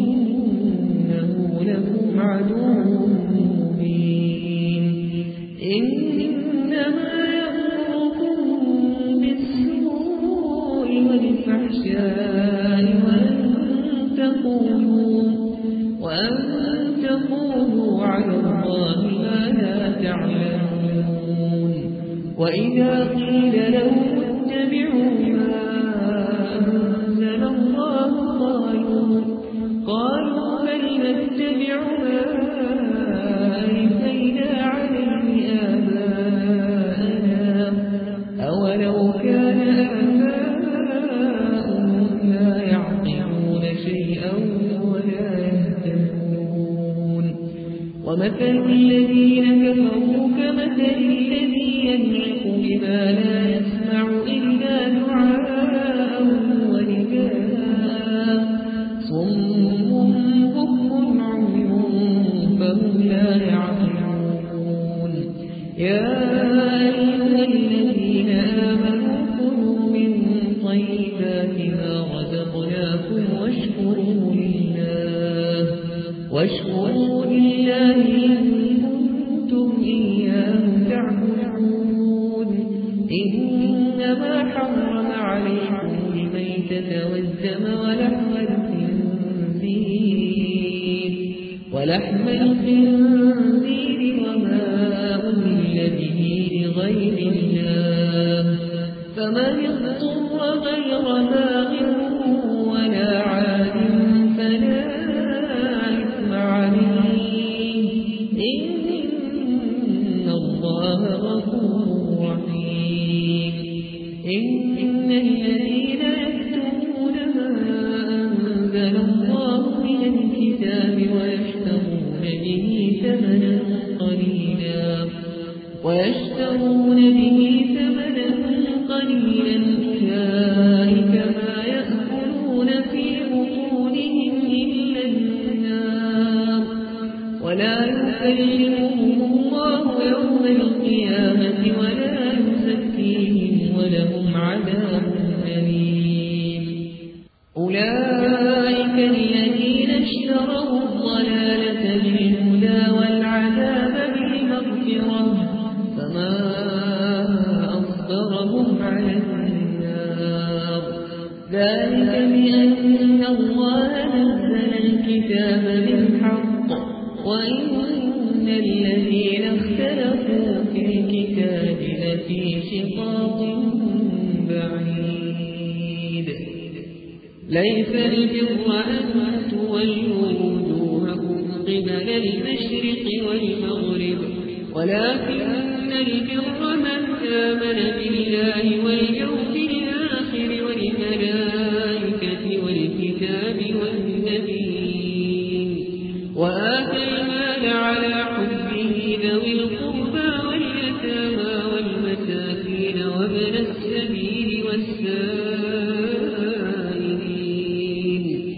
إنه لكم عدو مبين. إنما يأمركم بالسوء والفحشاء وأن تقولوا وأن تقولوا على الله ما لا تعلمون. وإذا قيل لهم اتبعوا ما أنزل الله قالوا قالوا بل نتبع ما ألفينا عليه آباءنا أولو كان آباؤهم لا يعقلون شيئا ولا يهتدون. ومثل الذين كفروا كمثل الذي ينعق بما لا يسمع إلا دعاء ونداء صم بكم عمي فهم لا يعقلون. يا أيها الذين آمنوا كلوا من طيبات ما رزقناكم واشكروا لله واشكروا لله إن كنتم إياه تعبدون. إنما حرم عليكم الميتة والدم ولحم الخنزير ولحم الخنزير وما أهل به لغير الله فمن اضطر غير باغ ولا عاد فلا إثم عليه إن الله غفور رحيم. إن الذين يكتمون ما أنزل الله من الكتاب ويشترون به ثمنا قليلا ويشترون به ثمنا قليلا أولئك ما يأكلون في بطونهم إلا النار ولا يكلمهم الله يوم القيامة ولا يزكيهم ولهم عذاب أليم. أولئك الذين اشتروا الضلالة بالهدى والعذاب بالمغفرة فما أصبرهم على النار. ذلك بأن الله نزل الكتاب بالحق وإن الذين اختلفوا في الكتاب لفي شقاق بعيد. ليس البر أن تولوا وجوهكم قبل المشرق والمغرب ولكن البر من آمن بالله واليوم الآخر والملائكة والكتاب والنبيين وآتى المال على حبه ذوي القربى واليتامى والمساكين وابن السبيل والسائلين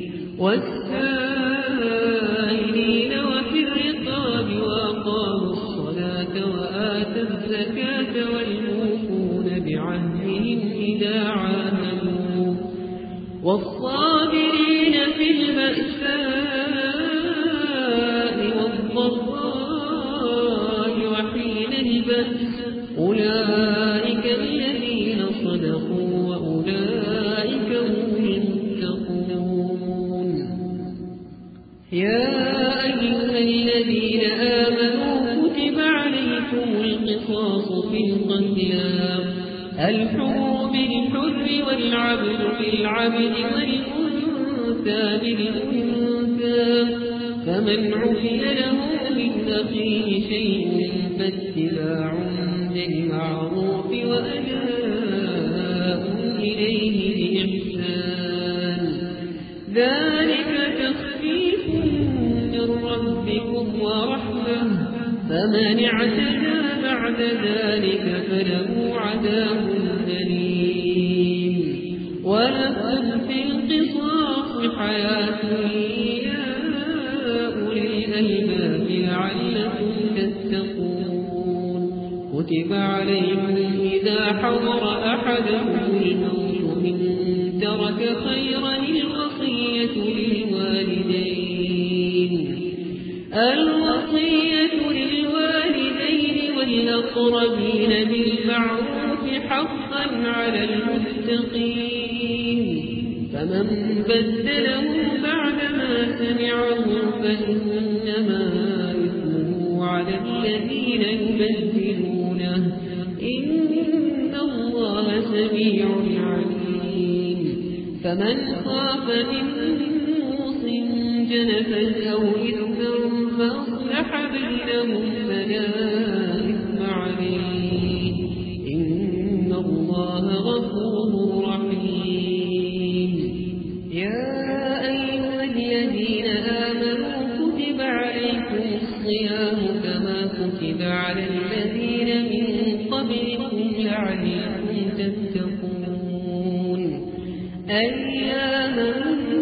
والسائلين وفي الرقاب وأقاموا الصلاة وآتوا الزكاة والموفون بعهدهم إذا عاهدوا والصابرين في البأساء والضراء وحين البأس أولئك الذين صدقوا وأولئك هم المتقون. يا أيها الحر بالحر والعبد بالعبد والأنثى بالأنثى فمن عفي له من أخيه شيء فاتباع بالمعروف وأداء إليه بإحسان ذلك تخفيف من ربكم ورحمة فمن اعتدى بعد ذلك فله عذاب أليم ولكم في القصاص حياة يا أولي الألباب لعلكم تتقون كتب عليكم إذا حضر أحدكم الموت إن ترك خيرا الوصية للوالدين الوصية للوالدين والأقربين بالمعروف حقا على المتقين فمن بدله بعدما سمعه فإنما إثمه على الذين يبدلونه إن الله سميع عليم فمن خاف من موص جنفا أو إثما فأصلح بينهم فلا إثم عليه إن الله غفور رحيم يا أيها الذين آمنوا كتب عليكم الصيام كما كتب على الذين من قبلكم لعلكم تتقون أياما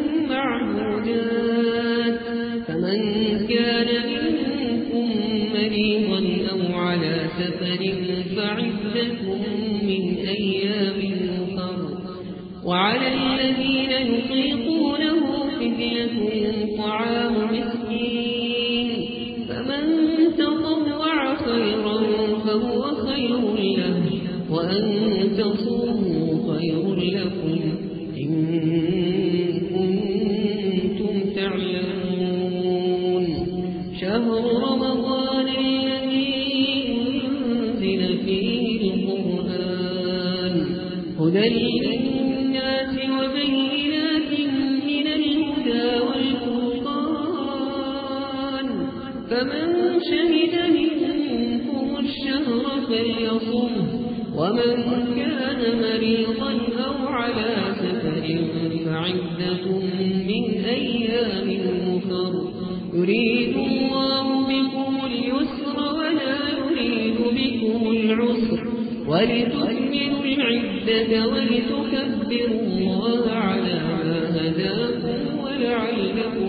معدودات فمن كان منكم مريضا أو على سفر فعدة من أيام أخر وعلى الذين يطيقونه فدية طعام مسكين فمن تطوع خيرا فهو خير له وأن تصوموا خير لكم إن كنتم تعلمون شهر رمضان الذي أنزل فيه القرآن هدى للناس وبينات من الهدى والفرقان فمن شهد منكم الشهر فليصم ومن كان مريضا أو على سفر فعدة من أيام أخر يريد الله بكم اليسر ولا يريد بكم العسر ولتكملوا العدة ولتكبروا الله على ما هداكم ولعلكم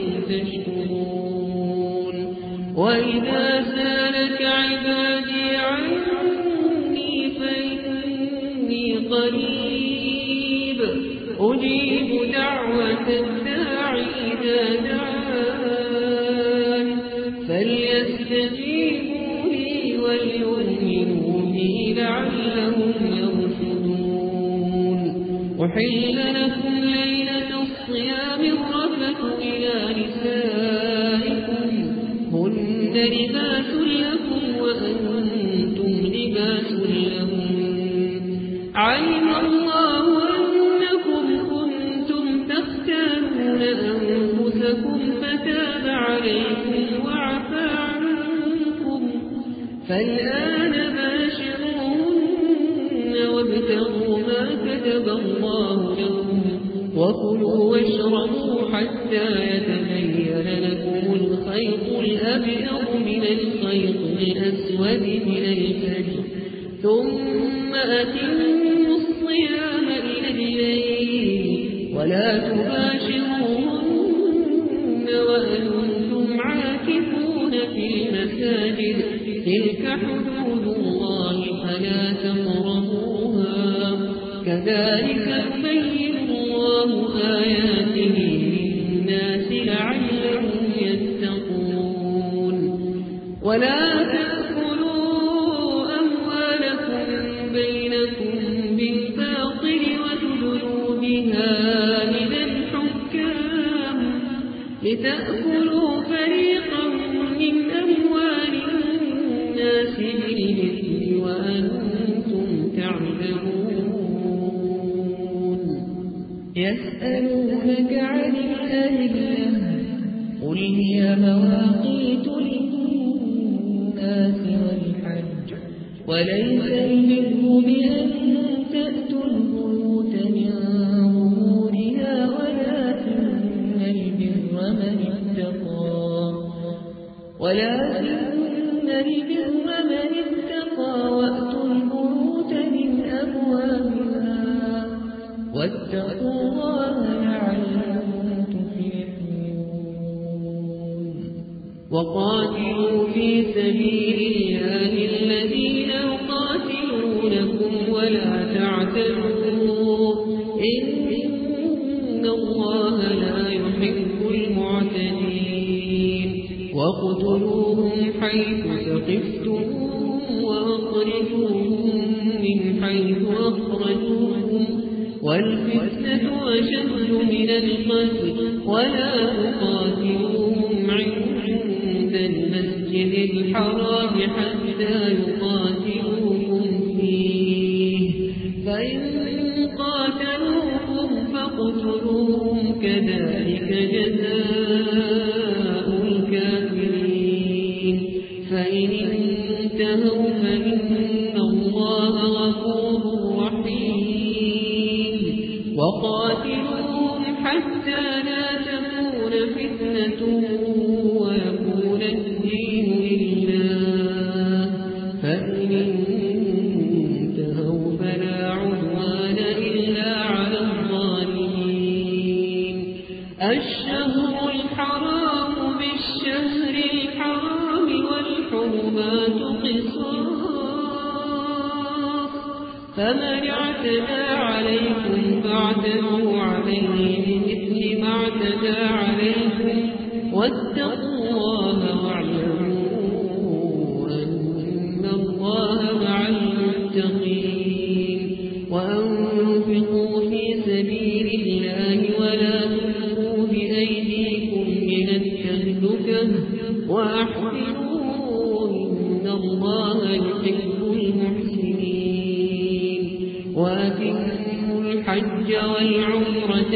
تشكرون وإذا سالك عبادي عني فإني قريب أجيب دعوة الداعي إذا دعان فليستجيبوا لي وليؤمنوا بي لعلهم يرشدون أحل لكم ليلة الصيام الرفث إلى نسائكم هن لباس لكم وأنتم لباس لهم علم الله أنكم كنتم تختارون أنفسكم فتاب عليكم وعفى عنكم فالآن باشروهن وابتغوا ما كتب الله لكم وكلوا واشربوا حتى يتبين لكم الخيط الأبيض من الخيط الأسود من الفجر ثم أتموا الصيام إلى الليل ولا تباشروهن وأنتم عاكفون في المساجد تلك حدود الله فلا تقربوها كذلك يبين الله آياته للناس لعلهم يتقون ولا تأكلوا أموالكم بينكم بالباطل وتدلوا بها إلى الحكام لتأكلوا فريقا من أموال الناس بالإثم وأنتم تعلمون يسألونك عن الأهلة قل هي مواقيت للناس والحج وليس البر بأن تأتوا البيوت من ظهورها ولكن البر من اتقى ولكن البر من اتقى وأتوا البيوت من أبوابها واتقوا الله لعلكم تفلحون وقاتلوا في سبيل الله الذين يقاتلونكم ولا تعتدوا إن الله لا يحب المعتدين واقتلوهم حيث ثقفتموهم وأخرجوهم من حيث أخرجوهم والفتنة أشد من القتل ولا تقاتلوهم عند المسجد الحرام حتى يقاتلوكم فيه فإن قاتلوكم فاقتلوهم كذلك جزاء الكافرين فإن انتهوا فإن الله غفور رحيم وقاتلوهم حتى لا تكون فتنة ويكون الدين لله فإن انتهوا فلا عدوان إلا على الظالمين الشهر الحرام بالشهر الحرام والحرمات قصاص فمن اعتدى عليكم فاعتدوا عليه بمثل ما اعتدى عليكم واتقوا الله واعلموا أن الله مع المتقين وأنفقوا في سبيل الله ولا تلقوا بأيديكم من التهلكة وأحسنوا إن الله يحب المحسنين وأتموا الحج والعمرة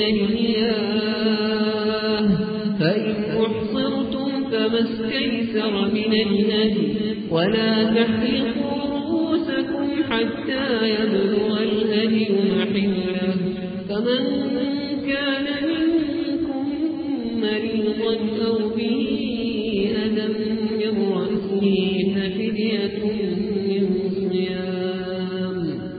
لله فإن أحصرتم فما استيسر من الهدي ولا تحلقوا رؤوسكم حتى يبلغ الهدي محله فمن كان منكم مريضا أو به أذى من رأسه ففدية من صيام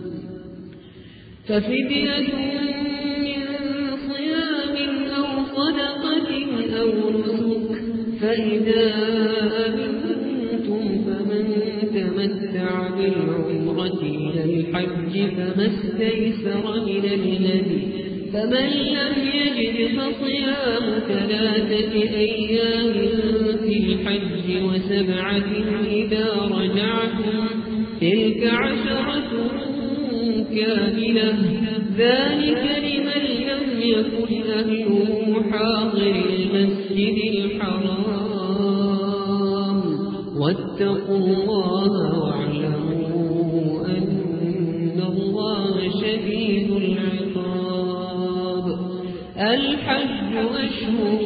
ففدية من صيام أو صدقة أو نسك فإذا أمنتم فمن تمتع بالعمرة إلى الحج فما استيسر من الهدي فمن لم يجد فصيام ثلاثة أيام في الحج وسبعة إذا رجعتم تلك عشرة كاملة ذلك لمن لم يكن أهله حاضر المسجد الحرام واتقوا الله واعلموا أن الله شديد العقاب الحج أشهر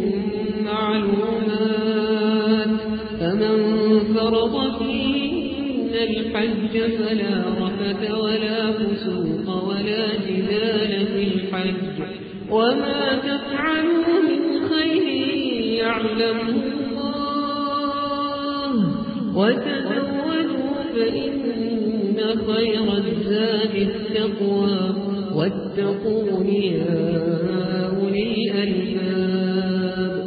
معلومات فمن فرض فيهن الحج فلا رفث ولا فسوق ولا جدال في الحج وما تفعلوا من خير يعلمه الله وتزودوا فإن خير الزاد التقوى واتقون يا أولي الألباب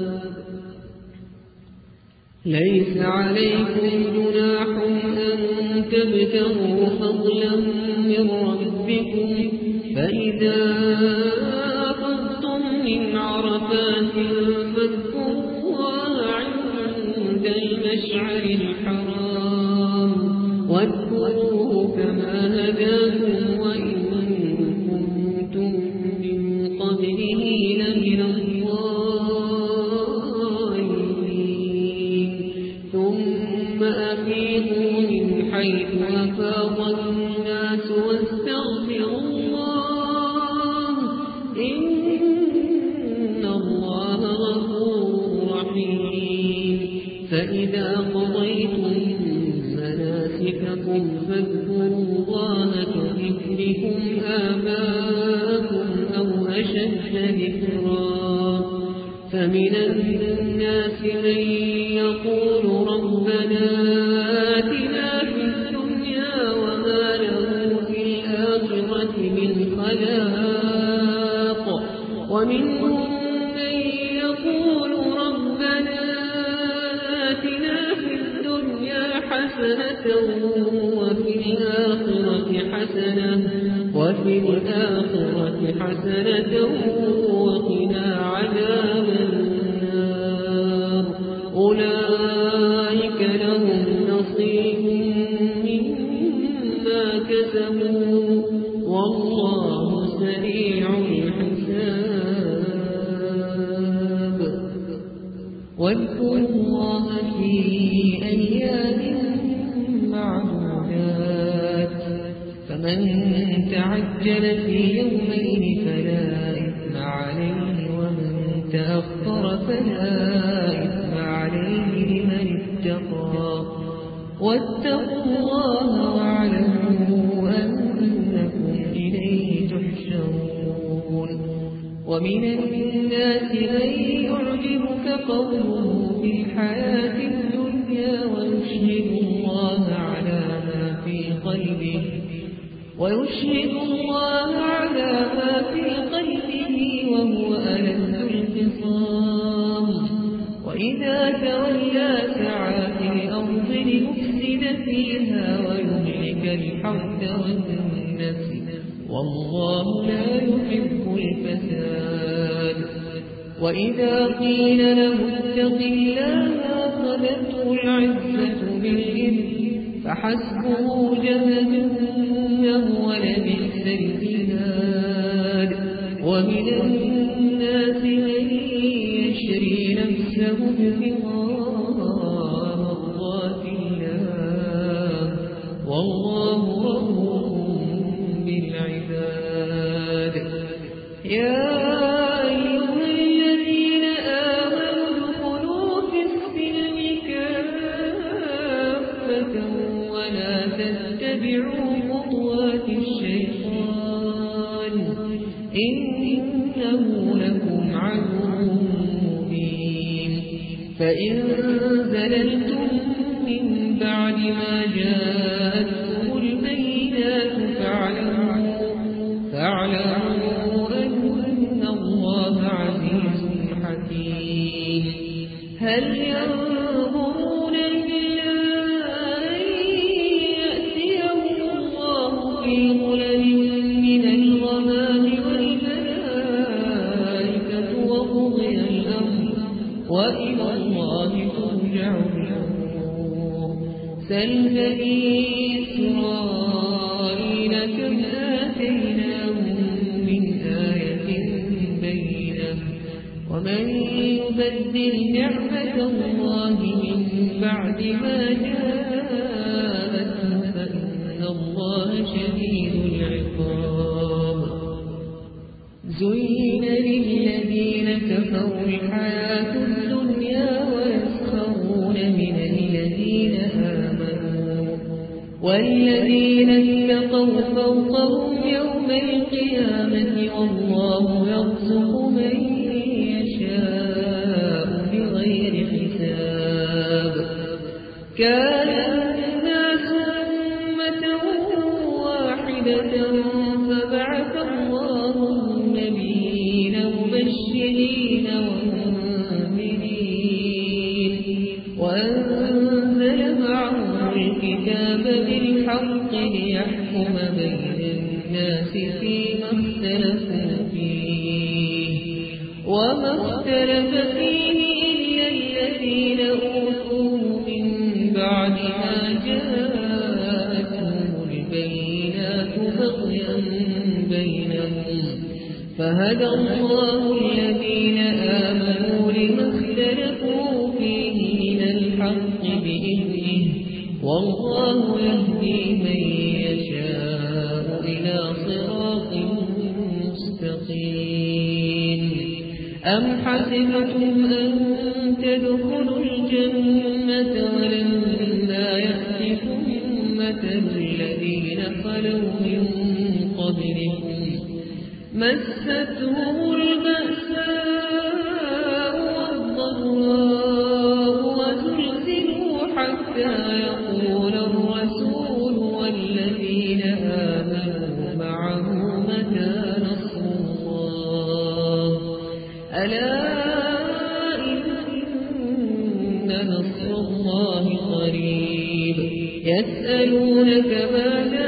ليس عليكم جناح أن تبتغوا فضلا من ربكم فإذا أفضتم من عرفات فاذكروا الله عند المشعر الحرام واذكروه كما هداكم وإن كنتم من قبله لمن الضالين ثم أفيضوا من حيث أفاض الناس واستغفروا الله إن الرحيم فإذا قضيتم مناسككم فاذكروا الله كذكركم آباءكم أو أشد ذكرا فمن الناس من يقول ربنا آتنا في الدنيا وما له في الآخرة من خلاق ومنهم من يقول ربنا آتنا في الدنيا حسنة وفي الآخرة حسنة وفي الآخرة حسنة وقنا عذاب النار أولئك لهم نصيب مما كسبوا والله سريع الحساب واذكروا الله في أيام معدودات فمن تعجل في يومين فلا إثم عليه ومن تأخر فلا إثم عليه لمن اتقى واتقوا الله واعلموا أنكم إليه تحشرون ومن الناس من يعجبك قوله في الحياة الدنيا ويشهد الله على ما في قلبه ويشهد الله على ما في قلبه وهو ألد الخصام وإذا تولى سعى في الأرض ليفسد فيها ويهلك الحرث والنسل والله لا يحب الفساد وإذا قيل له اتق الله أخذته العزة بالإثم فحسبه جهنم ولبئس المهاد ومن الناس من يشري نفسه ابتغاء مرضات الله والله رؤوف بالعباد يا أيها الذين آمنوا ادخلوا في السلم كافة ولا تتبعوا خطوات الشيطان إنه لكم عدو مبين فإن زللتم من بعد ما جاءتكم البينات فاعلموا فاعلموا أن الله عزيز حكيم هل ينظرون إلا أن يأتيهم الله في ظلل من الغمام والملائكة وقضي الأمر وإلى الله ترجع الأمور سل بني إسرائيل كم آتيناهم من آية بينة ومن يبدل نعمة الله من بعد ما جاءته فإن الله شديد العقاب زين للذين كفروا الحياة الدنيا ويسخرون من الذين آمنوا والذين اتقوا فوقهم يوم القيامة والله يرزق من يشاء بغير حساب كان الناس أمة واحدة فبعث الله النبيين مبشرين ومنذرين وأنزل معهم الكتاب بالحق ليحكم بين الناس فيما اختلفوا فيه وما اختلف فيه إلا الذين أوتوه من بعد ما جاءتهم البينات بغيا بينهم فهدى الله الذين آمنوا لما اختلفوا فيه من الحق بإذنه والله يهدي من يشاء إلى صراط مستقيم أم حسبتم أن تدخلوا الجنة ولما يأتكم مثل الذين خلوا من قبلكم مستهم البأساء والضراء وزلزلوا حتى يقول الرسول والذين آمنوا معه متى نصر الله ألا إن نصر الله قريب يسألونك ماذا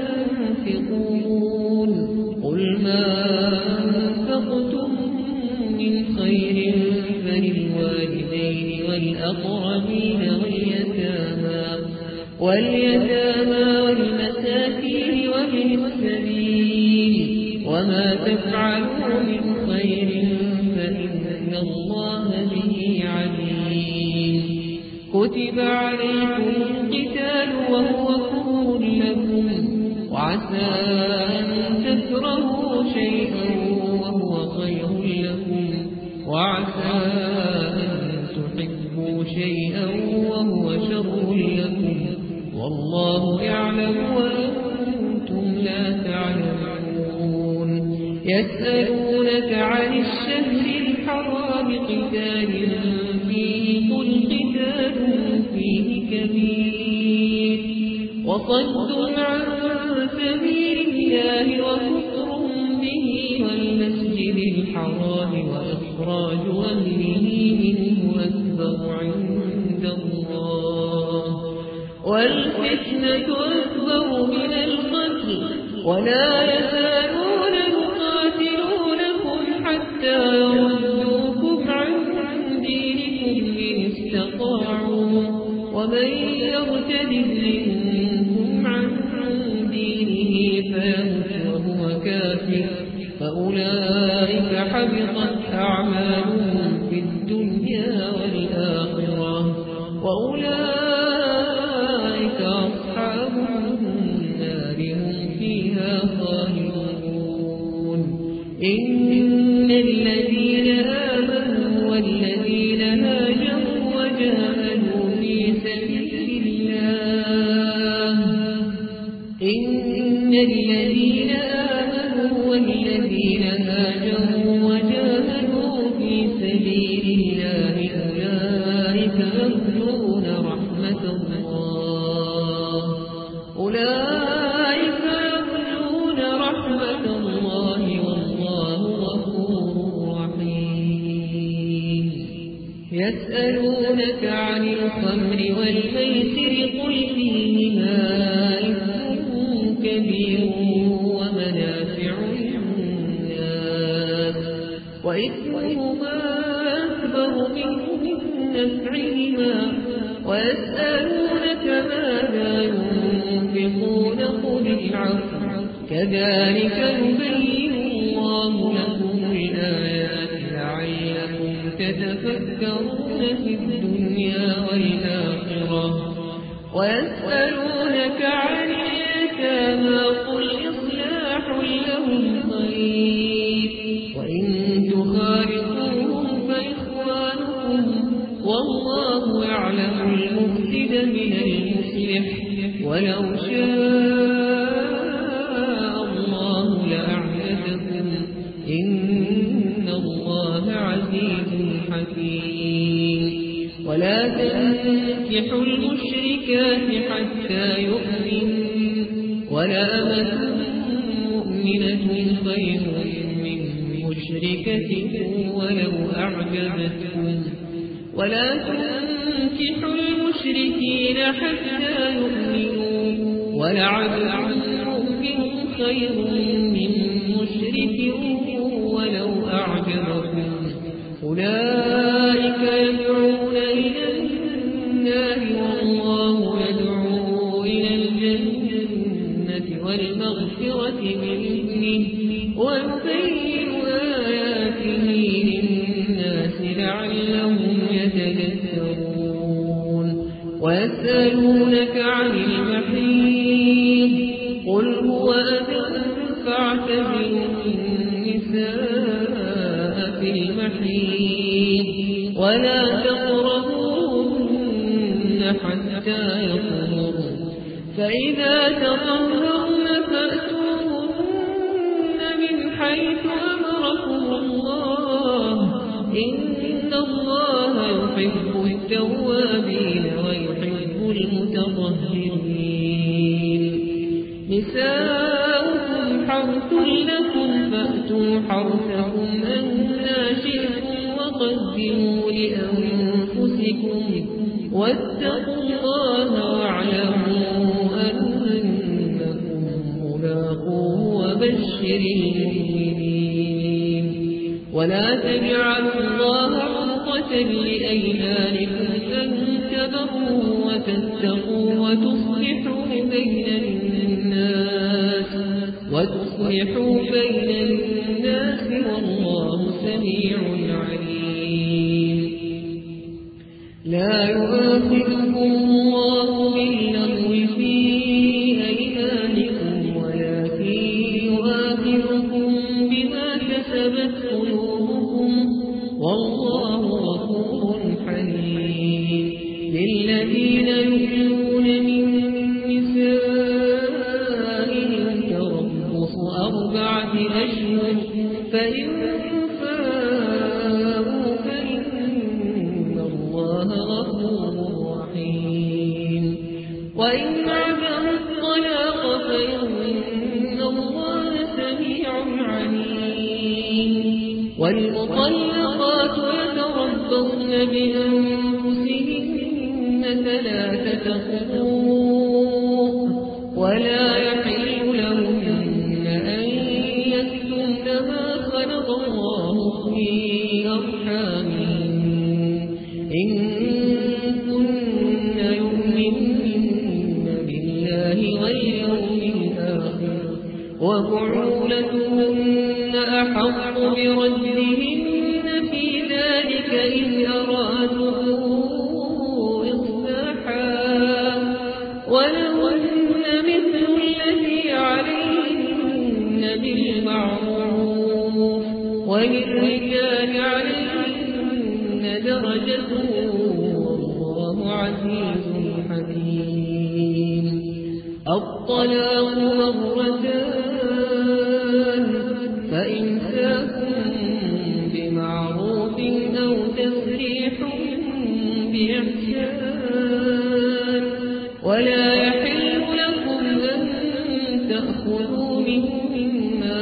ينفقون قل ما أنفقتم من خير فللوالدين والأقربين واليتامى واليتامى والمساكين وابن السبيل وما تفعلوا من خير فإن الله به عليم كتب عليكم القتال وهو كفر لكم وعسى أن تكرهوا شيئا وهو خير لكم وعسى أن تحبوا شيئا وهو شر لكم والله يعلم وأنتم لا تعلمون يسألونك عن الشهر الحرام قتال فيه قل قتال فيه كبير وصد عن سبيل الله وكفر به والمسجد الحرام وإخراج أهله منه أكبر عند الله والفتنة أكبر من القتل ولا يزالون يقاتلونكم حتى يردوكم عن دينكم إن استطاعوا ومن يرتد منكم عن دينه فيمت وهو كافر فأولئك حبطت أعمالهم في الدنيا والآخرة وأولئك أصحاب النار هم فيها خالدون إن الذين آمنوا والذين هاجروا وجاهدوا في سبيل الله إن الذين آمنوا والذين هاجروا وجاهدوا في سبيل الله أولئك يرجون رحمة الله أولئك يرجون رحمة الله والله غفور رحيم يسألونك عن الخمر والميسر قل فيهما إثم كبير ومنافع للناس وإثمهما أكبر من نفعهما ويسألونك ماذا ينفقون قل العفو كذلك يبين الله لكم الآيات لعلكم تتفكرون في الدنيا والآخرة ويسألونك عن اليتامى قل إصلاح لهم خير وإن تخالطوهم فإخوانكم والله يعلم المفسد من المصلح ولو شاء الله لأعنتكم إن الله عزيز حكيم ولا تنكحوا المشركات حتى يؤمنوا ولا أمة مؤمنة خير من مشركة ولو أعجبتكم ولا تنكحوا المشركين حتى يؤمنوا ولعبد مؤمن خير من مشرك ولو أعجبكم أولئك يدعون إلى النار والله يدعو إلى الجنة والمغفرة بإذنه ويبين آياته للناس لعلهم يتذكرون ويسألونك عن المحيط قل هو أذى فاعتزلوا النساء في المحيط ولا تقربوهن حتى يطهرن فإذا تطهرن فأتوهن من حيث أمركم الله إن الله يحب التوابين ويحب المتطهرين نساؤكم حرث لكم فأتوا حرثكم أنى شئتم وقدموا لأنفسكم واتقوا الله واعلموا أنكم ملاقوه وبشر المؤمنين ولا تجعلوا الله عرضة لأيمانكم أن تبروا وتتقوا وتصلحوا بين الناس وتصلحوا بين الناس والله سميع عليم لا يؤاخذكم الله باللغو في أيمانكم ولكن يؤاخذكم بما كسبت قلوبكم والله غفور حليم للذين يؤمنون من نسائهم تربص أربعة أشهر فإن فاءوا فإن الله غفور رحيم وإن عزموا الطلاق فإن الله سميع عليم والمطلقات يتربصن بأنفسهن ثلاثة قروء ولا يحل لهن أن يكتمن ما خلق الله في أرحامهن إن كن يؤمن بالله واليوم الآخر وبعولتهن أحق بردهن في ذلك إن أرادوا إصلاحا ولهن مثل الذي عليهن بالمعروف وللرجال عليهن درجة والله عزيز حكيم الطلاق مرتان فإمساك بمعروف أو تسريح بإحسان ولا يحل لكم أن تأخذوا مما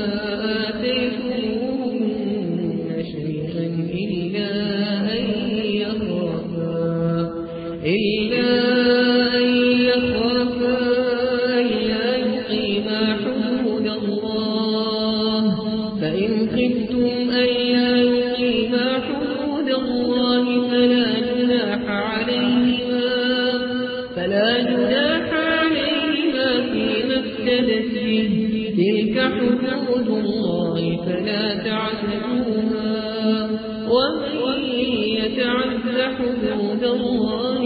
آتيتموهن شيئا إلا أن يخافا إلا أن يخافا ألا يقيما حدود الله فإن خفتم ألا يقيما حدود الله فلا جناح عليهما فلا جناح عليهما فيما افتدت به تلك حدود الله فلا تعتدوها ومن يتعد حدود الله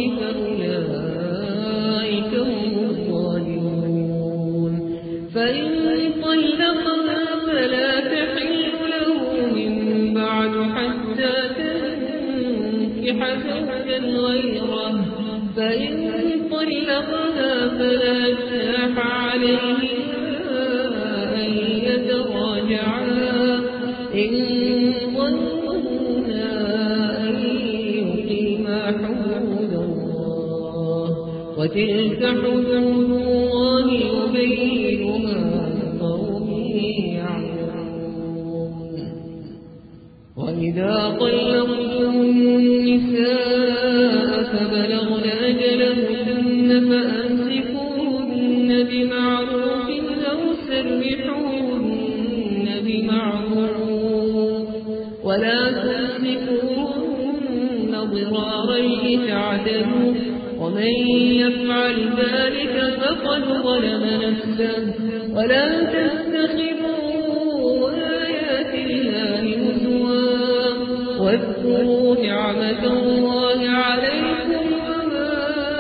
فأولئك هم الظالمون فإن طلقها فلا تحل له من بعد حتى تنكح زوجا غيره فإن طلقها فلا جناح عليهما أن يتراجعا إن ظنا أن يقيما حدود الله وتلك حدود الله يبينها لقوم يعلمون وإذا طلقتم النساء فبلغن أجلهن فأمسكوهن بمعروف أو سرحوهن بمعروف ولا تمسكوهن ضرارا لتعتدوا ومن يفعل ذلك فقد ظلم نفسه ولا تتخذوا آيات الله هزوا واذكروا نعمة الله عليكم وما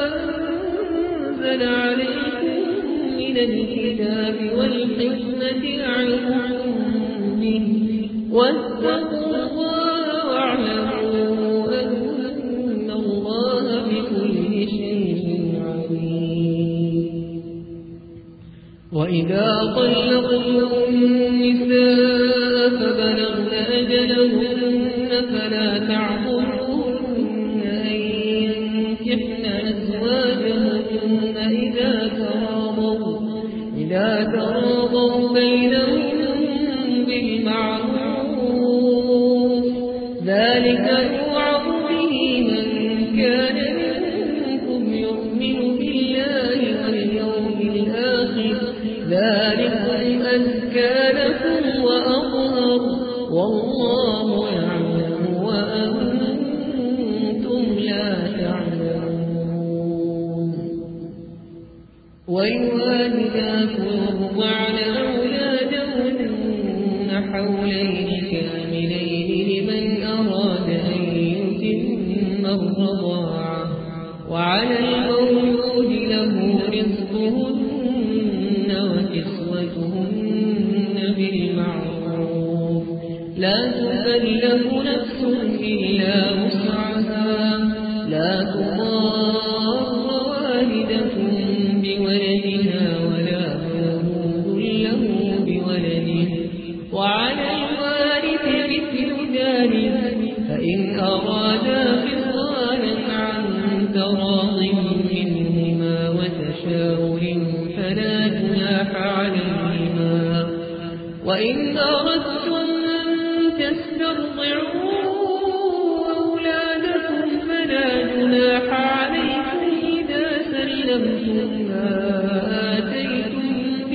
أنزل عليكم من الكتاب والحكمة يعظكم به واتقوا الله وإذا طلقتم النساء فبلغن أجلهن فلا تعضلوهن أن ينكحن أزواجهن إذا تراضوا إذا تراضوا بينهم بالمعروف ذلك يوعظ به من كان منكم يؤمن بالله واليوم الآخر ذلكم أزكى لكم وأطهر والله يعلم وأنتم لا تعلمون. والوالدات يرضعن أولادهن حولين كاملين لمن أراد أن يتم الرضاعة وعلى المولود له رزقهن وكسوتهن بالمعروف لا تكلف نفس إلا وسعها لا تضار والدة بولدها ولا مولود له بولده وعلى الوارث مثل ذلك فإن أرادا فصالا عن تراض منهما وتشاور فلا جناح عليهما. وإن أردتم أن تسترضعوا أولادكم فلا جناح عليكم إذا سلمتم ما آتيتم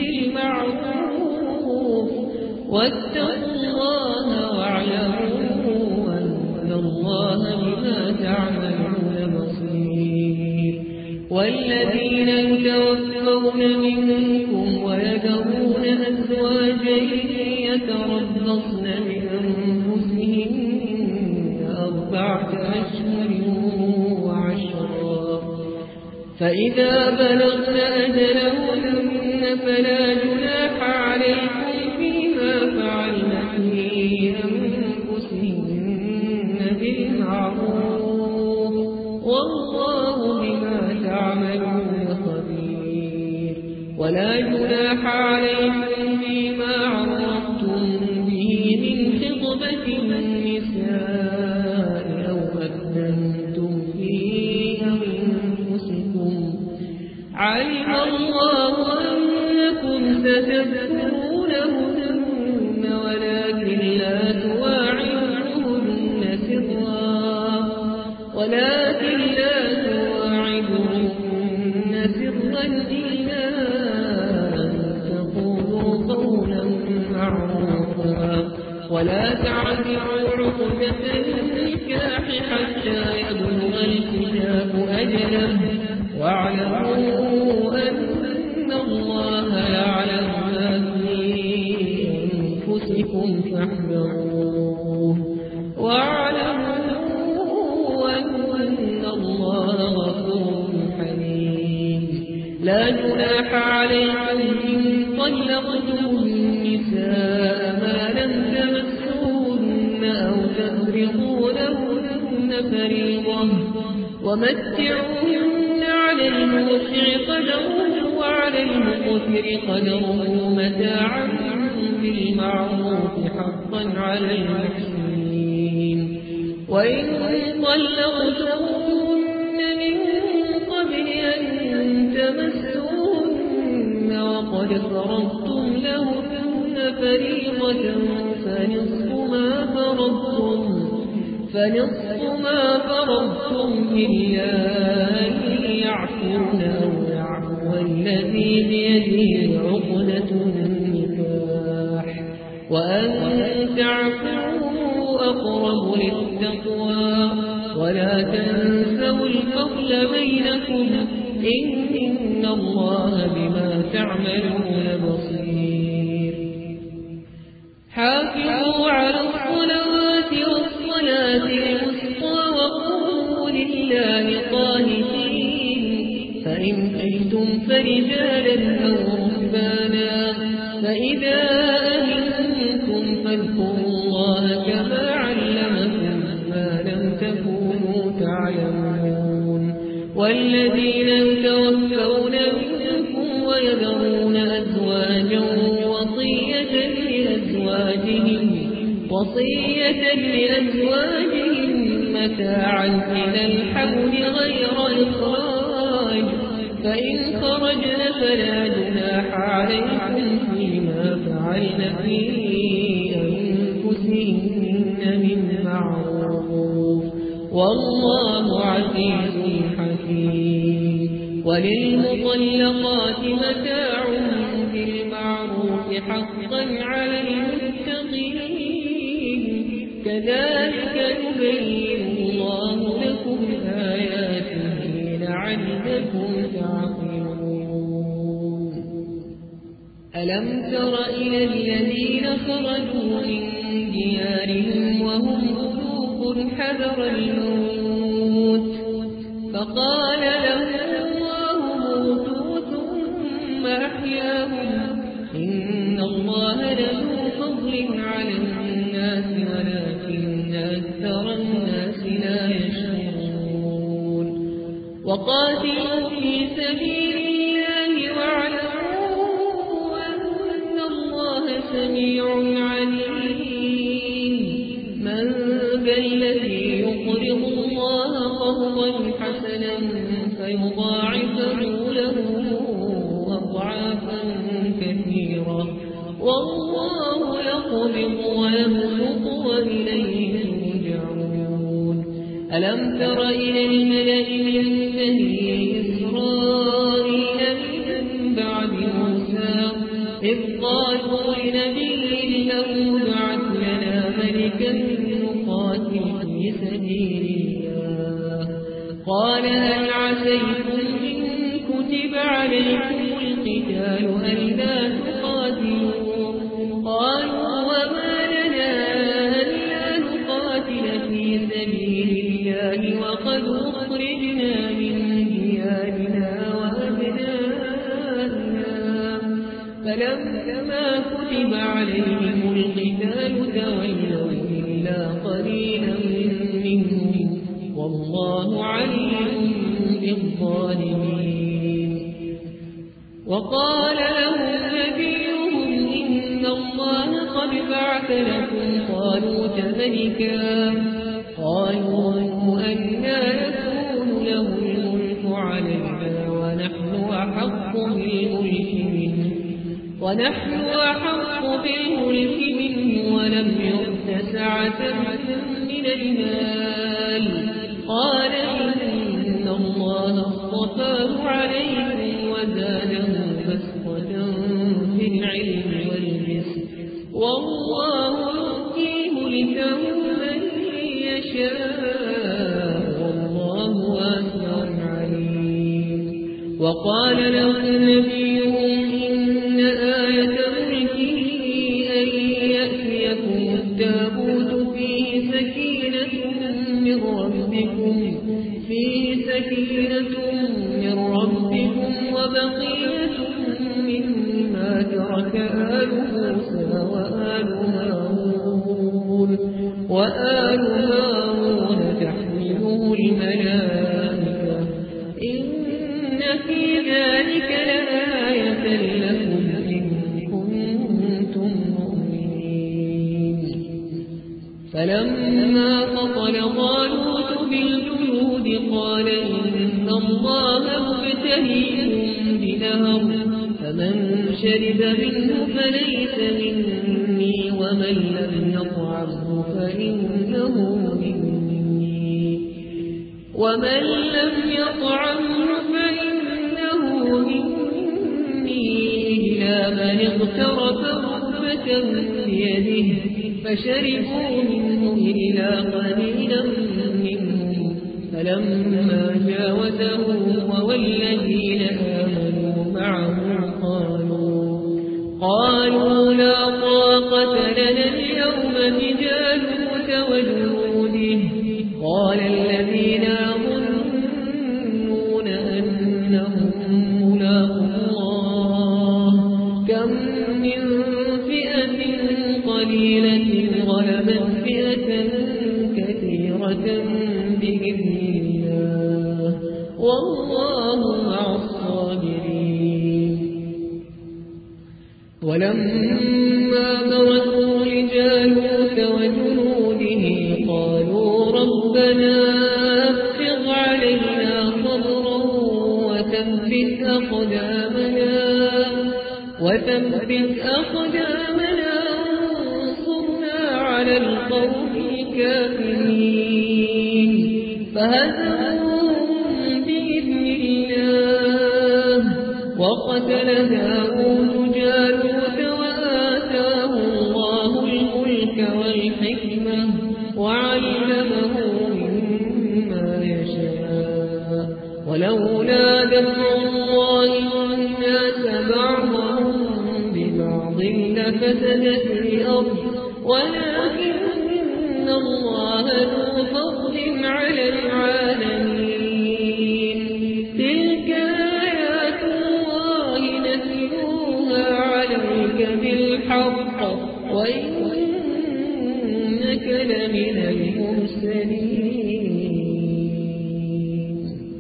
بالمعروف واتقوا الله واعلموا أن الله بما تعملون بصير. والذين يتوفون منكم ويذرون أزواجا يتربصن بأنفسهن أربعة أشهر وعشرا فإذا بلغن أجلهن فلا جناح عليكم فيما فعلن في أنفسهن بالمعروف والله بما تعملون خبير. ولا جناح عليكم فيما عرضتم به من خطبة النساء أو أكننتم في أنفسكم علم الله أنكم ستذكرونهن ولكن لا تواعدوهن سرا ولكن لا تواعدوهن سرا إلا أن تقولوا قولا معروفا ولا تعزموا عقدة النكاح حتى يبلغ الكتاب أجله واعلموا أن الله يعلم ما في أنفسكم فاحذروه واعلموا أن الله غفور حليم. لا جناح عليكم إن طلقتم النساء ما لم تمسوهن أو تفرضوا لهن فريضة ومتعوهن على الموسع قدره وعلى المقتر قدره متاعا بالمعروف حقا على المحسنين. وإن طلقتموهن من قبل أن تمسوهن وقد فرضتم لهن فريضة فنصف ما فرضتم فنصف ما فرضتم إلا أن يعفون أو يعفو الذي بيده عقدة النكاح وأن تعفوا أقرب للتقوى ولا تنسوا الفضل بينكم إن الله بما تعملون بصير. حافظوا على الصلوات والصلاة الوسطى وقوموا لله قانتين فإن خفتم فرجالا أو رهبانا فإذا أمنتم فاذكروا الله كما علمكم ما لم تكونوا تعلمون. والذين يتوفون منكم ويذرون أزواجا وصية لأزواجهم متاعا إلى الحول غير إخراج فإن خرجن فلا جناح عليكم فيما فعلن في أنفسهن من معروف والله عزيز حكيم وللمطلقات متاع بالمعروف حقا على المتقين كذلك يبين الله لكم آياته لعلكم تعقلون ألم تر إلى الذين خرجوا من ديارهم وهم ألوف حذر الموت فقال لهم الله موتوا ثم أحياهم إن الله له فضل على الناس ولكن أكثر الناس لا يشكرون وقاتلوا في سبيل الله واعلموا أن الله سميع عليم من ذا الذي يقرض الله قرضا حسنا فيضاعفه له أضعافا كثيرة والله يقبض ويبسط وإليه ترجعون ألم تر إلى الملأ من بني إسرائيل من بعد موسى إذ قالوا لنبي له ابعث لنا ملكا نقاتل في سبيل الله قال هل عسيتم إن كتب عليكم القتال ألا تقاتلوا قالوا وما لنا ألا نقاتل في سبيل الله وقد أخرجنا من ديارنا وأبنائنا فلما كتب عليهم القتال تولوا إلا قليلا منهم والله عليم بالظالمين وقال لهم نبيهم إن الله قد بعث لكم طالوت ملكا قالوا أنى يكون له الملك علينا ونحن أحق بالملك منه ونحن أحق بالملك منه ولم يؤت سعة من المال قال إن الله اصطفاه عليكم وزاده بسطة في العلم والجسم والله يؤتي ملكه من يشاء والله واسع عليم وقال لهم نبيهم إن آية ملكه أن يأتيكم التابوت فيه سكينة من ربكم فيه سكينة من ربكم وبقية مما ترك آل موسى وآل هارون وآل هارون تحمله الملائكة إن في ذلك لآية لكم إن كنتم مؤمنين فلما فصل طالوت بالجنود قال إن الله مبتليكم بنهر فمن شرب منه فليس مني ومن لم يطعمه فإنه مني ومن لم يطعمه فإنه مني إلا من اغترف غرفة بيده فشربوا منه إلا قليلا منهم فلما جاوزه والذين آمنوا معه قالوا قالوا لا طاقة لنا اليوم بجالوت وجنوده قال الذين يظنون أنهم ملاقو الله كم من فئة قليلة غلبت فئة كثيرة بإذن الله والله مع الصابرين ولما برزوا لجالوت وجنوده قالوا ربنا أفرغ علينا صبرا وثبت أقدامنا وثبت أقدامنا وانصرنا على القوم الكافرين فهزموهم بإذن الله وقتل داود جالوت وآتاه الله الملك والحكمة وعلمه مما يشاء ولولا دفع الله الناس بعضهم ببعض لفسدت الأرض ولكن الله ذو فضل على العالمين تلك آيات الله نتلوها عليك بالحق وإنك لمن المرسلين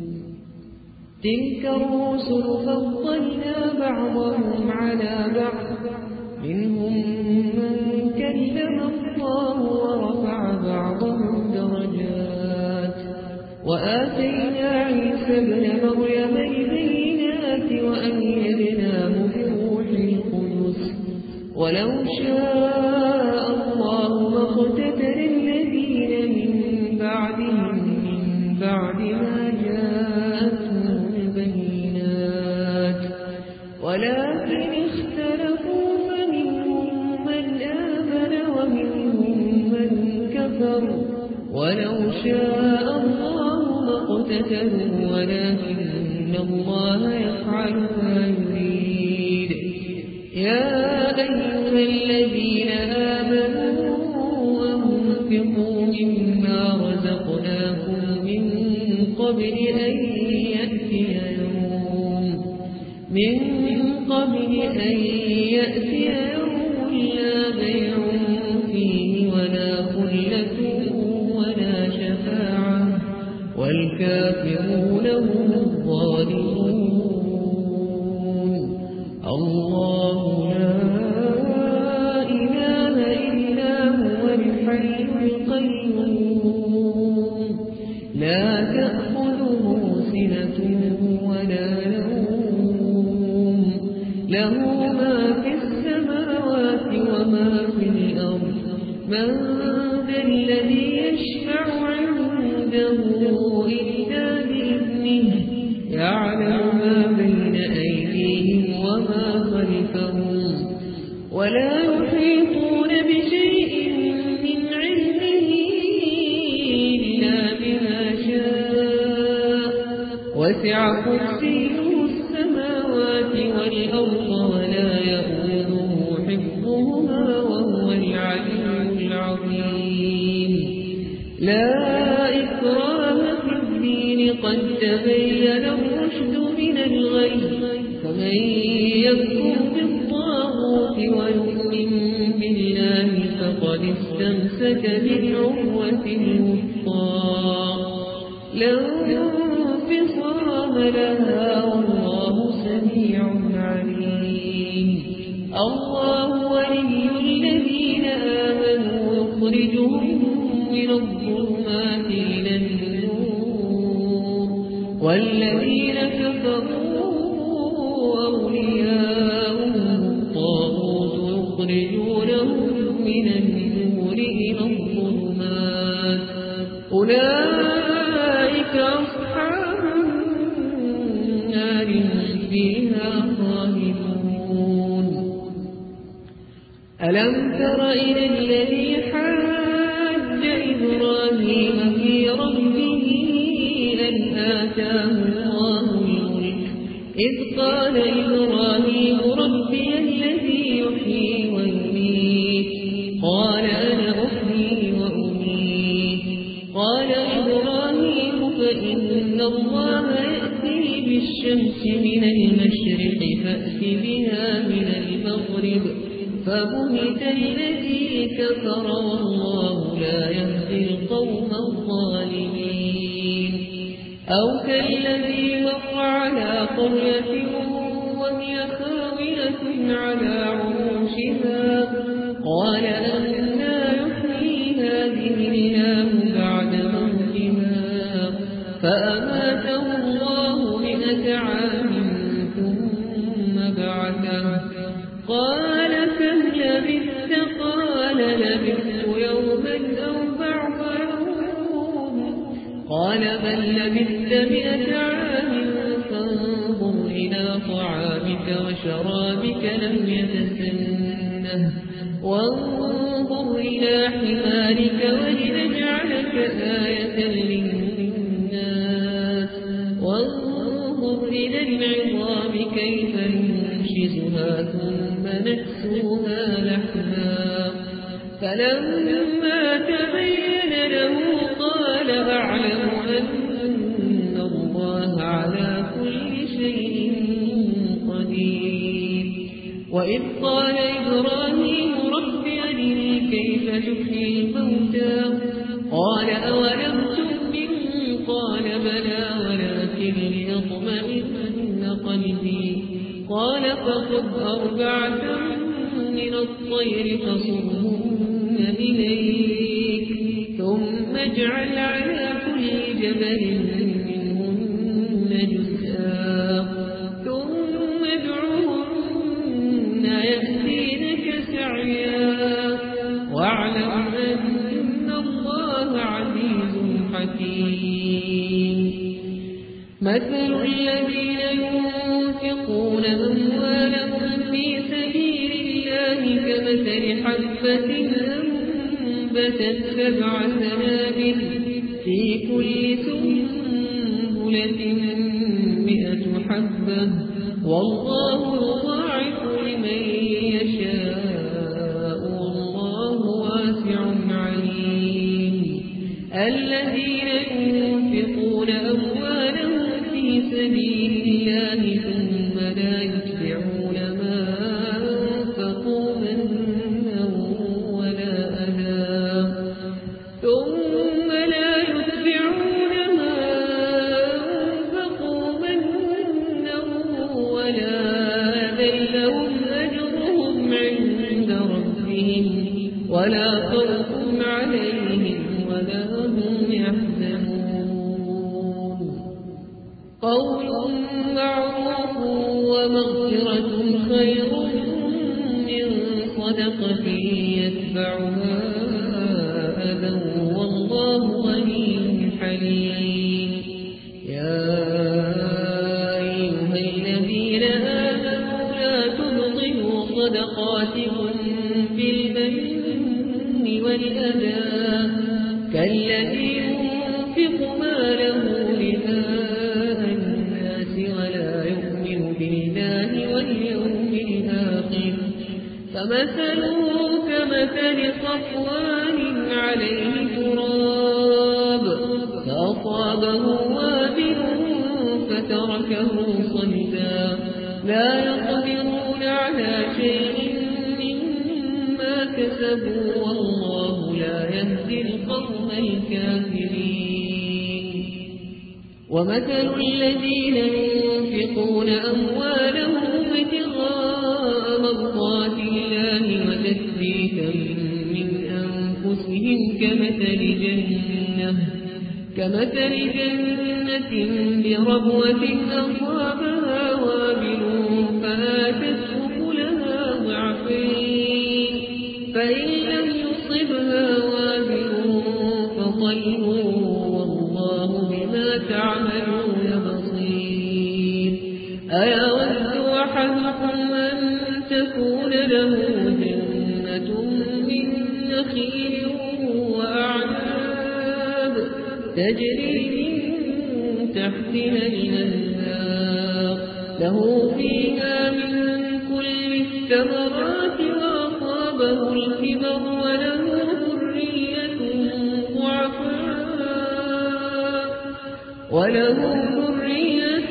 تلك الرسل فضلنا بعضهم على بعض منهم من كلم الله ورفع بعضهم درجات وآتينا عيسى ابن مريم البينات وأيدناه بروح القدس ولو شاء الله ما اقتتل الذين من بعدهم من بعد ما جاءتهم البينات ولكن اختلفوا فمنهم من آمن ومنهم من كفر ولو شاء الله ما اقتتلوا ولكن الله يفعل ما يريد يا أيها الذين آمنوا أنفقوا مما رزقناكم من قبل أن يأتي يوم من قبل أن يأتي يوم لا بيع فيه ولا خلة ولا شفاعة والكافرون هم الظالمون الله لا إله إلا هو الحي القيوم لا تأخذه سنة ولا نوم له ما في السماوات وما في الأرض من ذا الذي يشفع عنده إلا بإذنه يعلم ما بين أيديهم وما خلفهم ولا يحيطون بشيء من علمه إلا بما شاء وسع كرسيه السماوات والأرض ولا يؤوده حفظهما وهو العلي العظيم لا إكراه في الدين قد تبين الرشد من الغي فمن يكفر بالطاغوت ويؤمن بالله فقد استمسك بالعروة الوثقى لا انفصام لها والله سميع عليم الله ولي الذين آمنوا يخرجهم من الظلمات إلى النور والذين كفروا أولياؤهم الطاغوت يخرجونهم من النور إلى الظلمات أولئك أصحاب النار فيها خالدون ألم تر إلى الذي حاج إبراهيم في ربه أن آتاه الله الملك إذ قال إبراهيم ربي الذي يحيي ويميت قال أنا أحيي وأميت قال إبراهيم فإن الله يأتي بالشمس من المشرق فأت بها من المغرب فبهت الذي كفر والله لا يهدي القوم الظالمين أو كالذي وقع على قرية وهي خاوية على عروشها قال أنى يحيي فأماته الله مئة عام ثم بعثه قال كم لبثت قال لبثت يوما أو بعض يوم قال بل لبثت مئة عام فانظر إلى طعامك وشرابك لم يتسنه وانظر إلى حمارك ولنجعلك آية للناس وانظر إلى العظام كيف ننشزها ثم نكسوها لحما فلما تبين له قال أعلم أن الله على كل شيء قدير وإذ قال إبراهيم رب أرني كيف تحيي الموتى قال أولم تؤمن قال بلى ولكن ليطمئن قلبي قال فخذ أربعة من الطير فصرهن إليك ثم اجعل على كل جبل منهن جزءا ثم ادعوهن يأتينك سعيا واعلم أن الله عزيز حكيم مثل الذين ينفقون أموالهم في سبيل الله كمثل حبة أنبتت سبع سنابل في كل سنبلة مئة حبة والله يضاعف لمن يشاء والله واسع عليم الذين ينفقون أموالهم في سبيل الله ثم لا يتبعون ما أنفقوا منا ولا أذى ثم لا يتبعون ما أنفقوا منا ولا أذى لهم أجرهم عند ربهم ولا خوف عليهم ولا هم يحزنون قول معروف ومغفرة خير من صدقة يتبعها أذى والله غني حليم يا أيها الذين آمنوا لا تبطلوا صدقاتكم بالمن والأذى كالذي ينفق ماله رئاء الناس ولا يؤمن بالله واليوم الآخر فمثله كمثل صفوان عليه تراب فأصابه وابل فتركه صلدا لا يقدرون على شيء مما كسبوا والله لا يهدي القوم الكافرين ومثل الذين ينفقون أموالهم ابتغاء مرضات الله وتثبيتا من أنفسهم كمثل جنة كمثل جنة بربوة أصابها وابل فآتت أكلها ضعفين فإن لم يصبها وابل فطل والله بما تعملون بصير أيود أحدكم أن تكون له جنة من نخيل وأعناب تجري من تحتها الأنهار له فيها من كل الثمرات وأصابه الكبر وله ذرية ضعفاء وله ذرية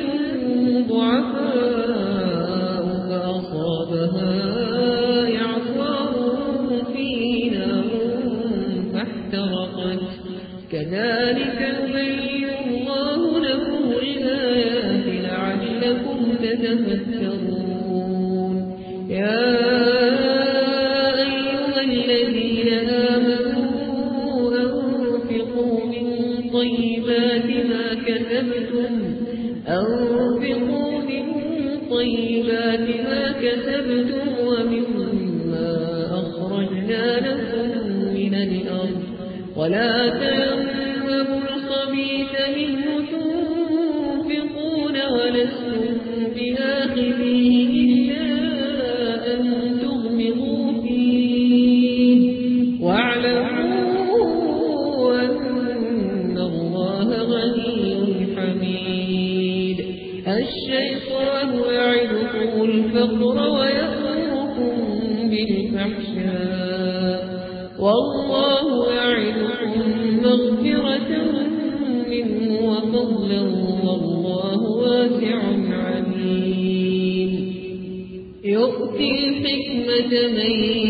ضعفاء فأصابها إعصار فيه نار فاحترقت كذلك يبين الله لكم الآيات لعلكم تتفكرون يا أيها الذين آمنوا أنفقوا من طيبات ما كسبتم أنفقوا من طيبات ما كسبتم ومما أخرجنا لكم من الأرض ولا تيمموا الخبيث منه تنفقون ولستم بآخذيه إلا أن تغمضوا فيه واعلموا أن الله غني حميد. الشيطان يعدكم الفقر ويأمركم بالفحشاء والله يعدكم مغفرة منه وفضلا والله واسع عليم. يؤتي الحكمة من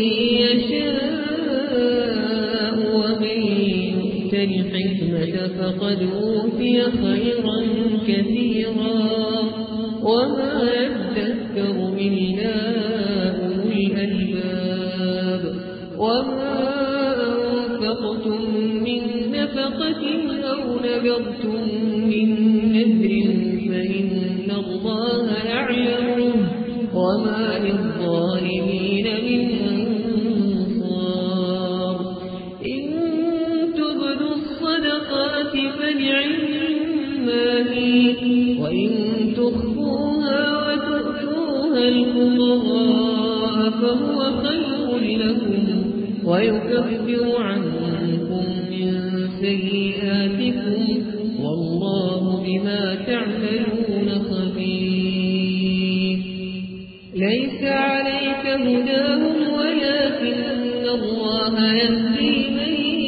يشاء ومن يؤت الحكمة فقد أوتي خيرا كثيرا وما يذكر إلا أولو الألباب. وما أنفقتم من نفقة أو نذرتم من نذر فإن الله يعلمه وما للظالمين من أنصار. إن تبدوا الصدقات فنعما هي وإن تخفوها وتؤتوها الفقراء فهو خير لكم ويكفر عنكم من سيئاتكم والله بما تعملون خبير. ليس عليك هداهم ولكن الله يهدي من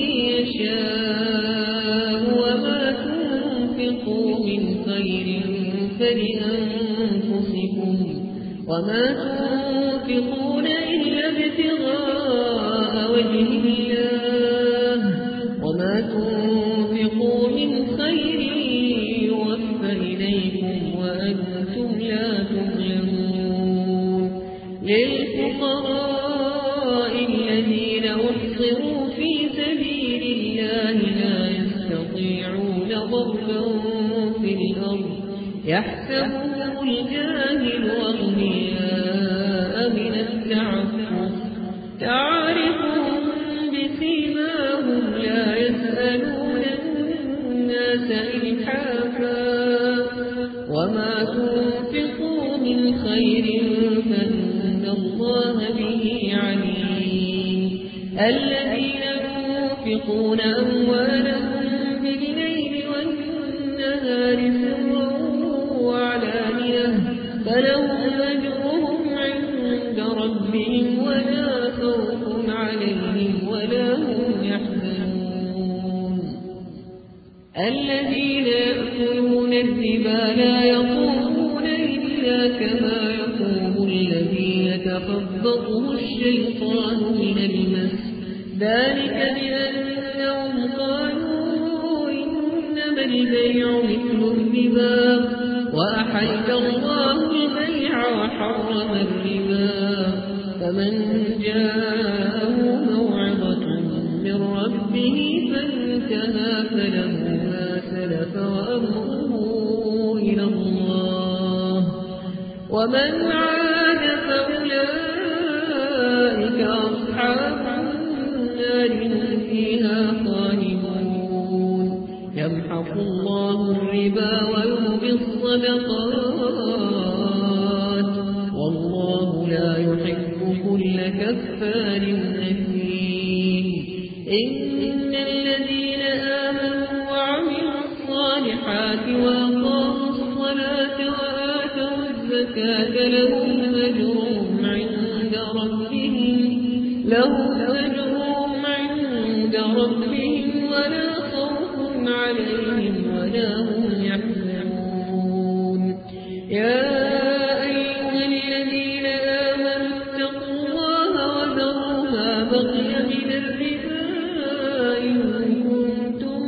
يشاء وما تنفقوا من خير فلأنفسكم وما تنفقون إلا ابتغاء وجه الله وما تنفقوا من خير يوفى إليكم وأنتم لا تظلمون. للفقراء الذين أحصروا في سبيل الله لا يستطيعون ضربا في الأرض يحسبهم الجاهل أغنياء من التعفف تعرفهم بسيماهم لا يسألون الناس إلحافا وما تنفقوا من خير فإن الله به عليم. الذين ينفقون أموالهم بالليل والنهار سرا وعلانية فلهم أجرهم عند ربهم ولا خوف عليهم ولا هم يحزنون. الذين يأكلون الربا لا يقومون إلا كما يقوم الذي يتخبطه الشيطان من المس ذلك بأنهم قالوا إنما البيع مثل الربا وأحل الله البيع وحرم الربا. فمن جاءه موعظة من ربه فانتهى فله ما سلف وأمره إلى الله ومن عاد فأولئك أصحاب النار هم فيها خالدون. يمحق الله الربا ويربي الصدقات والله لا يحب كل كفار أثيم. إن الذين آمنوا وعملوا الصالحات وأقاموا الصلاة وآتوا الزكاة لهم أجرهم عند ربهم لهم أجرهم عند ربهم ولا خوف عليهم ولا هم يحزنون. يا أيها الذين آمنوا اتقوا الله وذروا ما بقي من الربا إن كنتم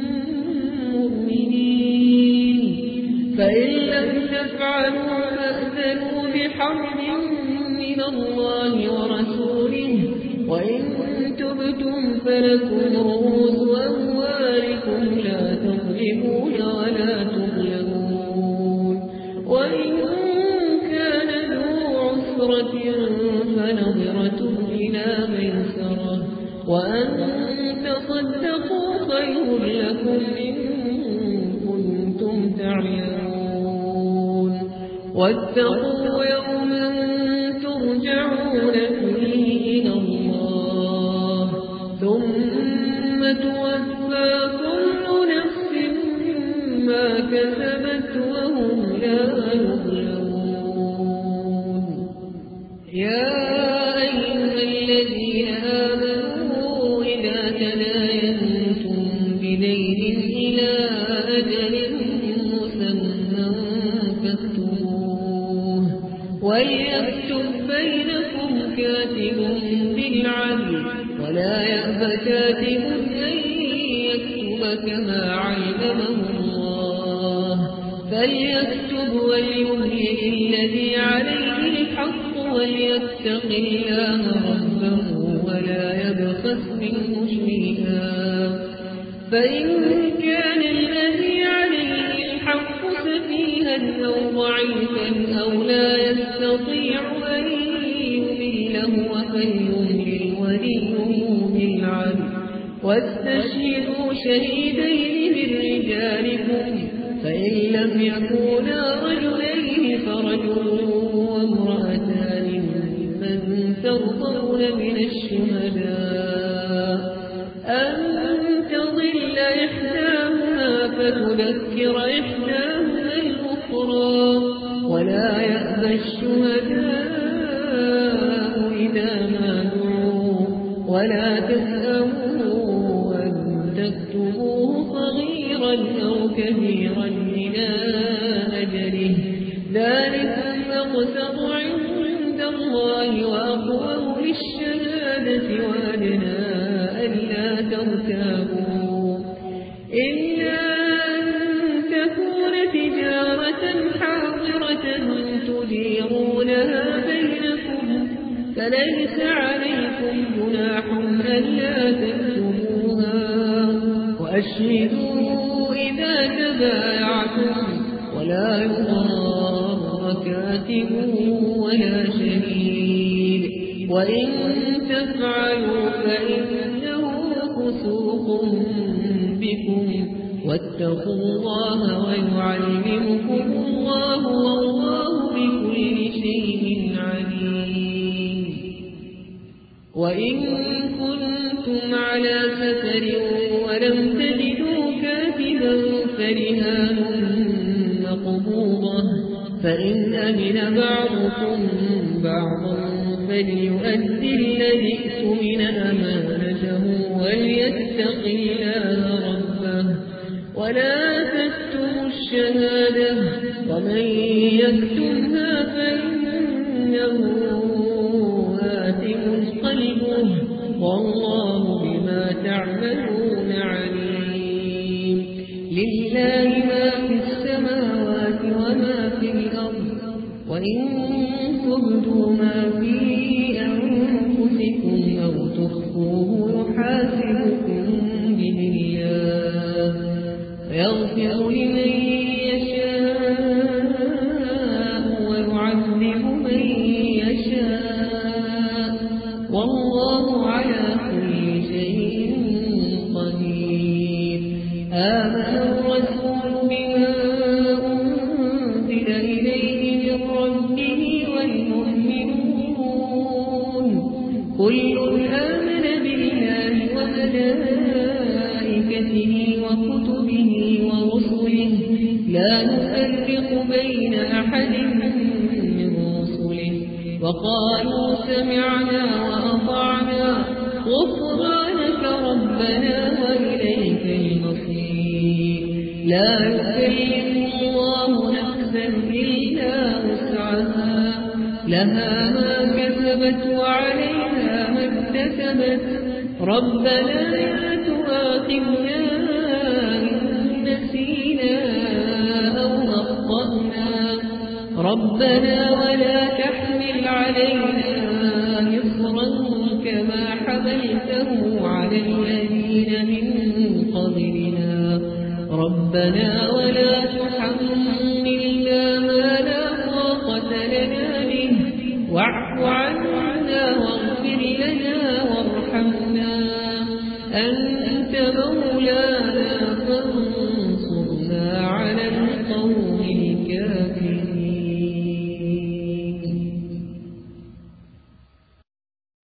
مؤمنين فإن لم تفعلوا فأذنوا بحرب من الله ورسوله وإن تبتم فلكم رؤوس أموالكم لا تظلمون تظلمون ولا تظلمون وإن كان ذو عسرة فنظرة إلى ميسرة وأن تصدقوا خير لكم إن كنتم تعلمون واتقوا يوما ترجعون فيه إلى الله ثم توفى كل نفس ما كسبت وهم لا يظلمون يا أيها الذين آمنوا إذا تداينتم بدين إلى أجل مسمى فاكتبوه وليكتب بينكم كاتب بالعدل ولا يأب كاتب أن يكتب كما علمه الله فليكتب وليملئ الذي عليه الحق وليتق الله ربه ولا يبخس منه شيئا فإن كان الذي عليه الحق سفيها أو ضعيفا أو لا يستطيع أن يمله فليملل وليه بالعدل واستشهدوا شهيدين من رجالكم فإن لم يكونا رجلين فرجل وامرأتان ممن ترضون من الشهداء أن تضل إحداهما فتذكر إحداهما الأخرى ولا يأبى الشهداء إذا ما دعوا ولا تسأموا أن تكتبوه صغيرا أو كبيرا إلى أجله ذلكم أقسط عند الله وأقوم للشهادة وأدنى ألا ترتابوا إلا أن تكون تجارة حاضرة تديرونها بينكم فليس عليكم جناح ألا تكتبوها وأشهدوا إذا تبايعتم ولا يضار كاتب ولا شهيد وإن تفعلوا فإنه فسوق بكم واتقوا الله ويعلمكم الله والله بكل شيء عليم وإن كنتم على سفر ولم تجدوا كاتبا فرهان مقبوضة فإن أمن بعضكم بعضا فليؤدي الذي اؤتمن أمانته وليتق الله ربه ولا تكتموا الشهادة ومن يكتمها فإنه آثم قلبه والله بما تعملون عليم لله ما في السماوات وما في الأرض وإن تبدوا ما في أنفسكم أو تخفوه يحاسبكم به الله ويغفر لمن يشاء ويعذب من يشاء والله على كل شيء قدير آمن الرسول بما أنزل إليه من ربه والمؤمنون كل آمن بالله وملائكته وكتبه ورسله لا نفرق بين أحد من رسله وقالوا سمعنا وأطعنا غفرانك ربنا وإليك المصير لا يكلف الله نفسا إلا وسعها لها ما كسبت وعليها ما اكتسبت ربنا لا تؤاخذنا إن نسينا أو أخطأنا ربنا ولا تحمل علينا إصرا كما حملته على الذين من قبلنا ربنا ولا تحملنا ما لا طاقة لنا به واعف عنا واغفر لنا وارحمنا أنت مولانا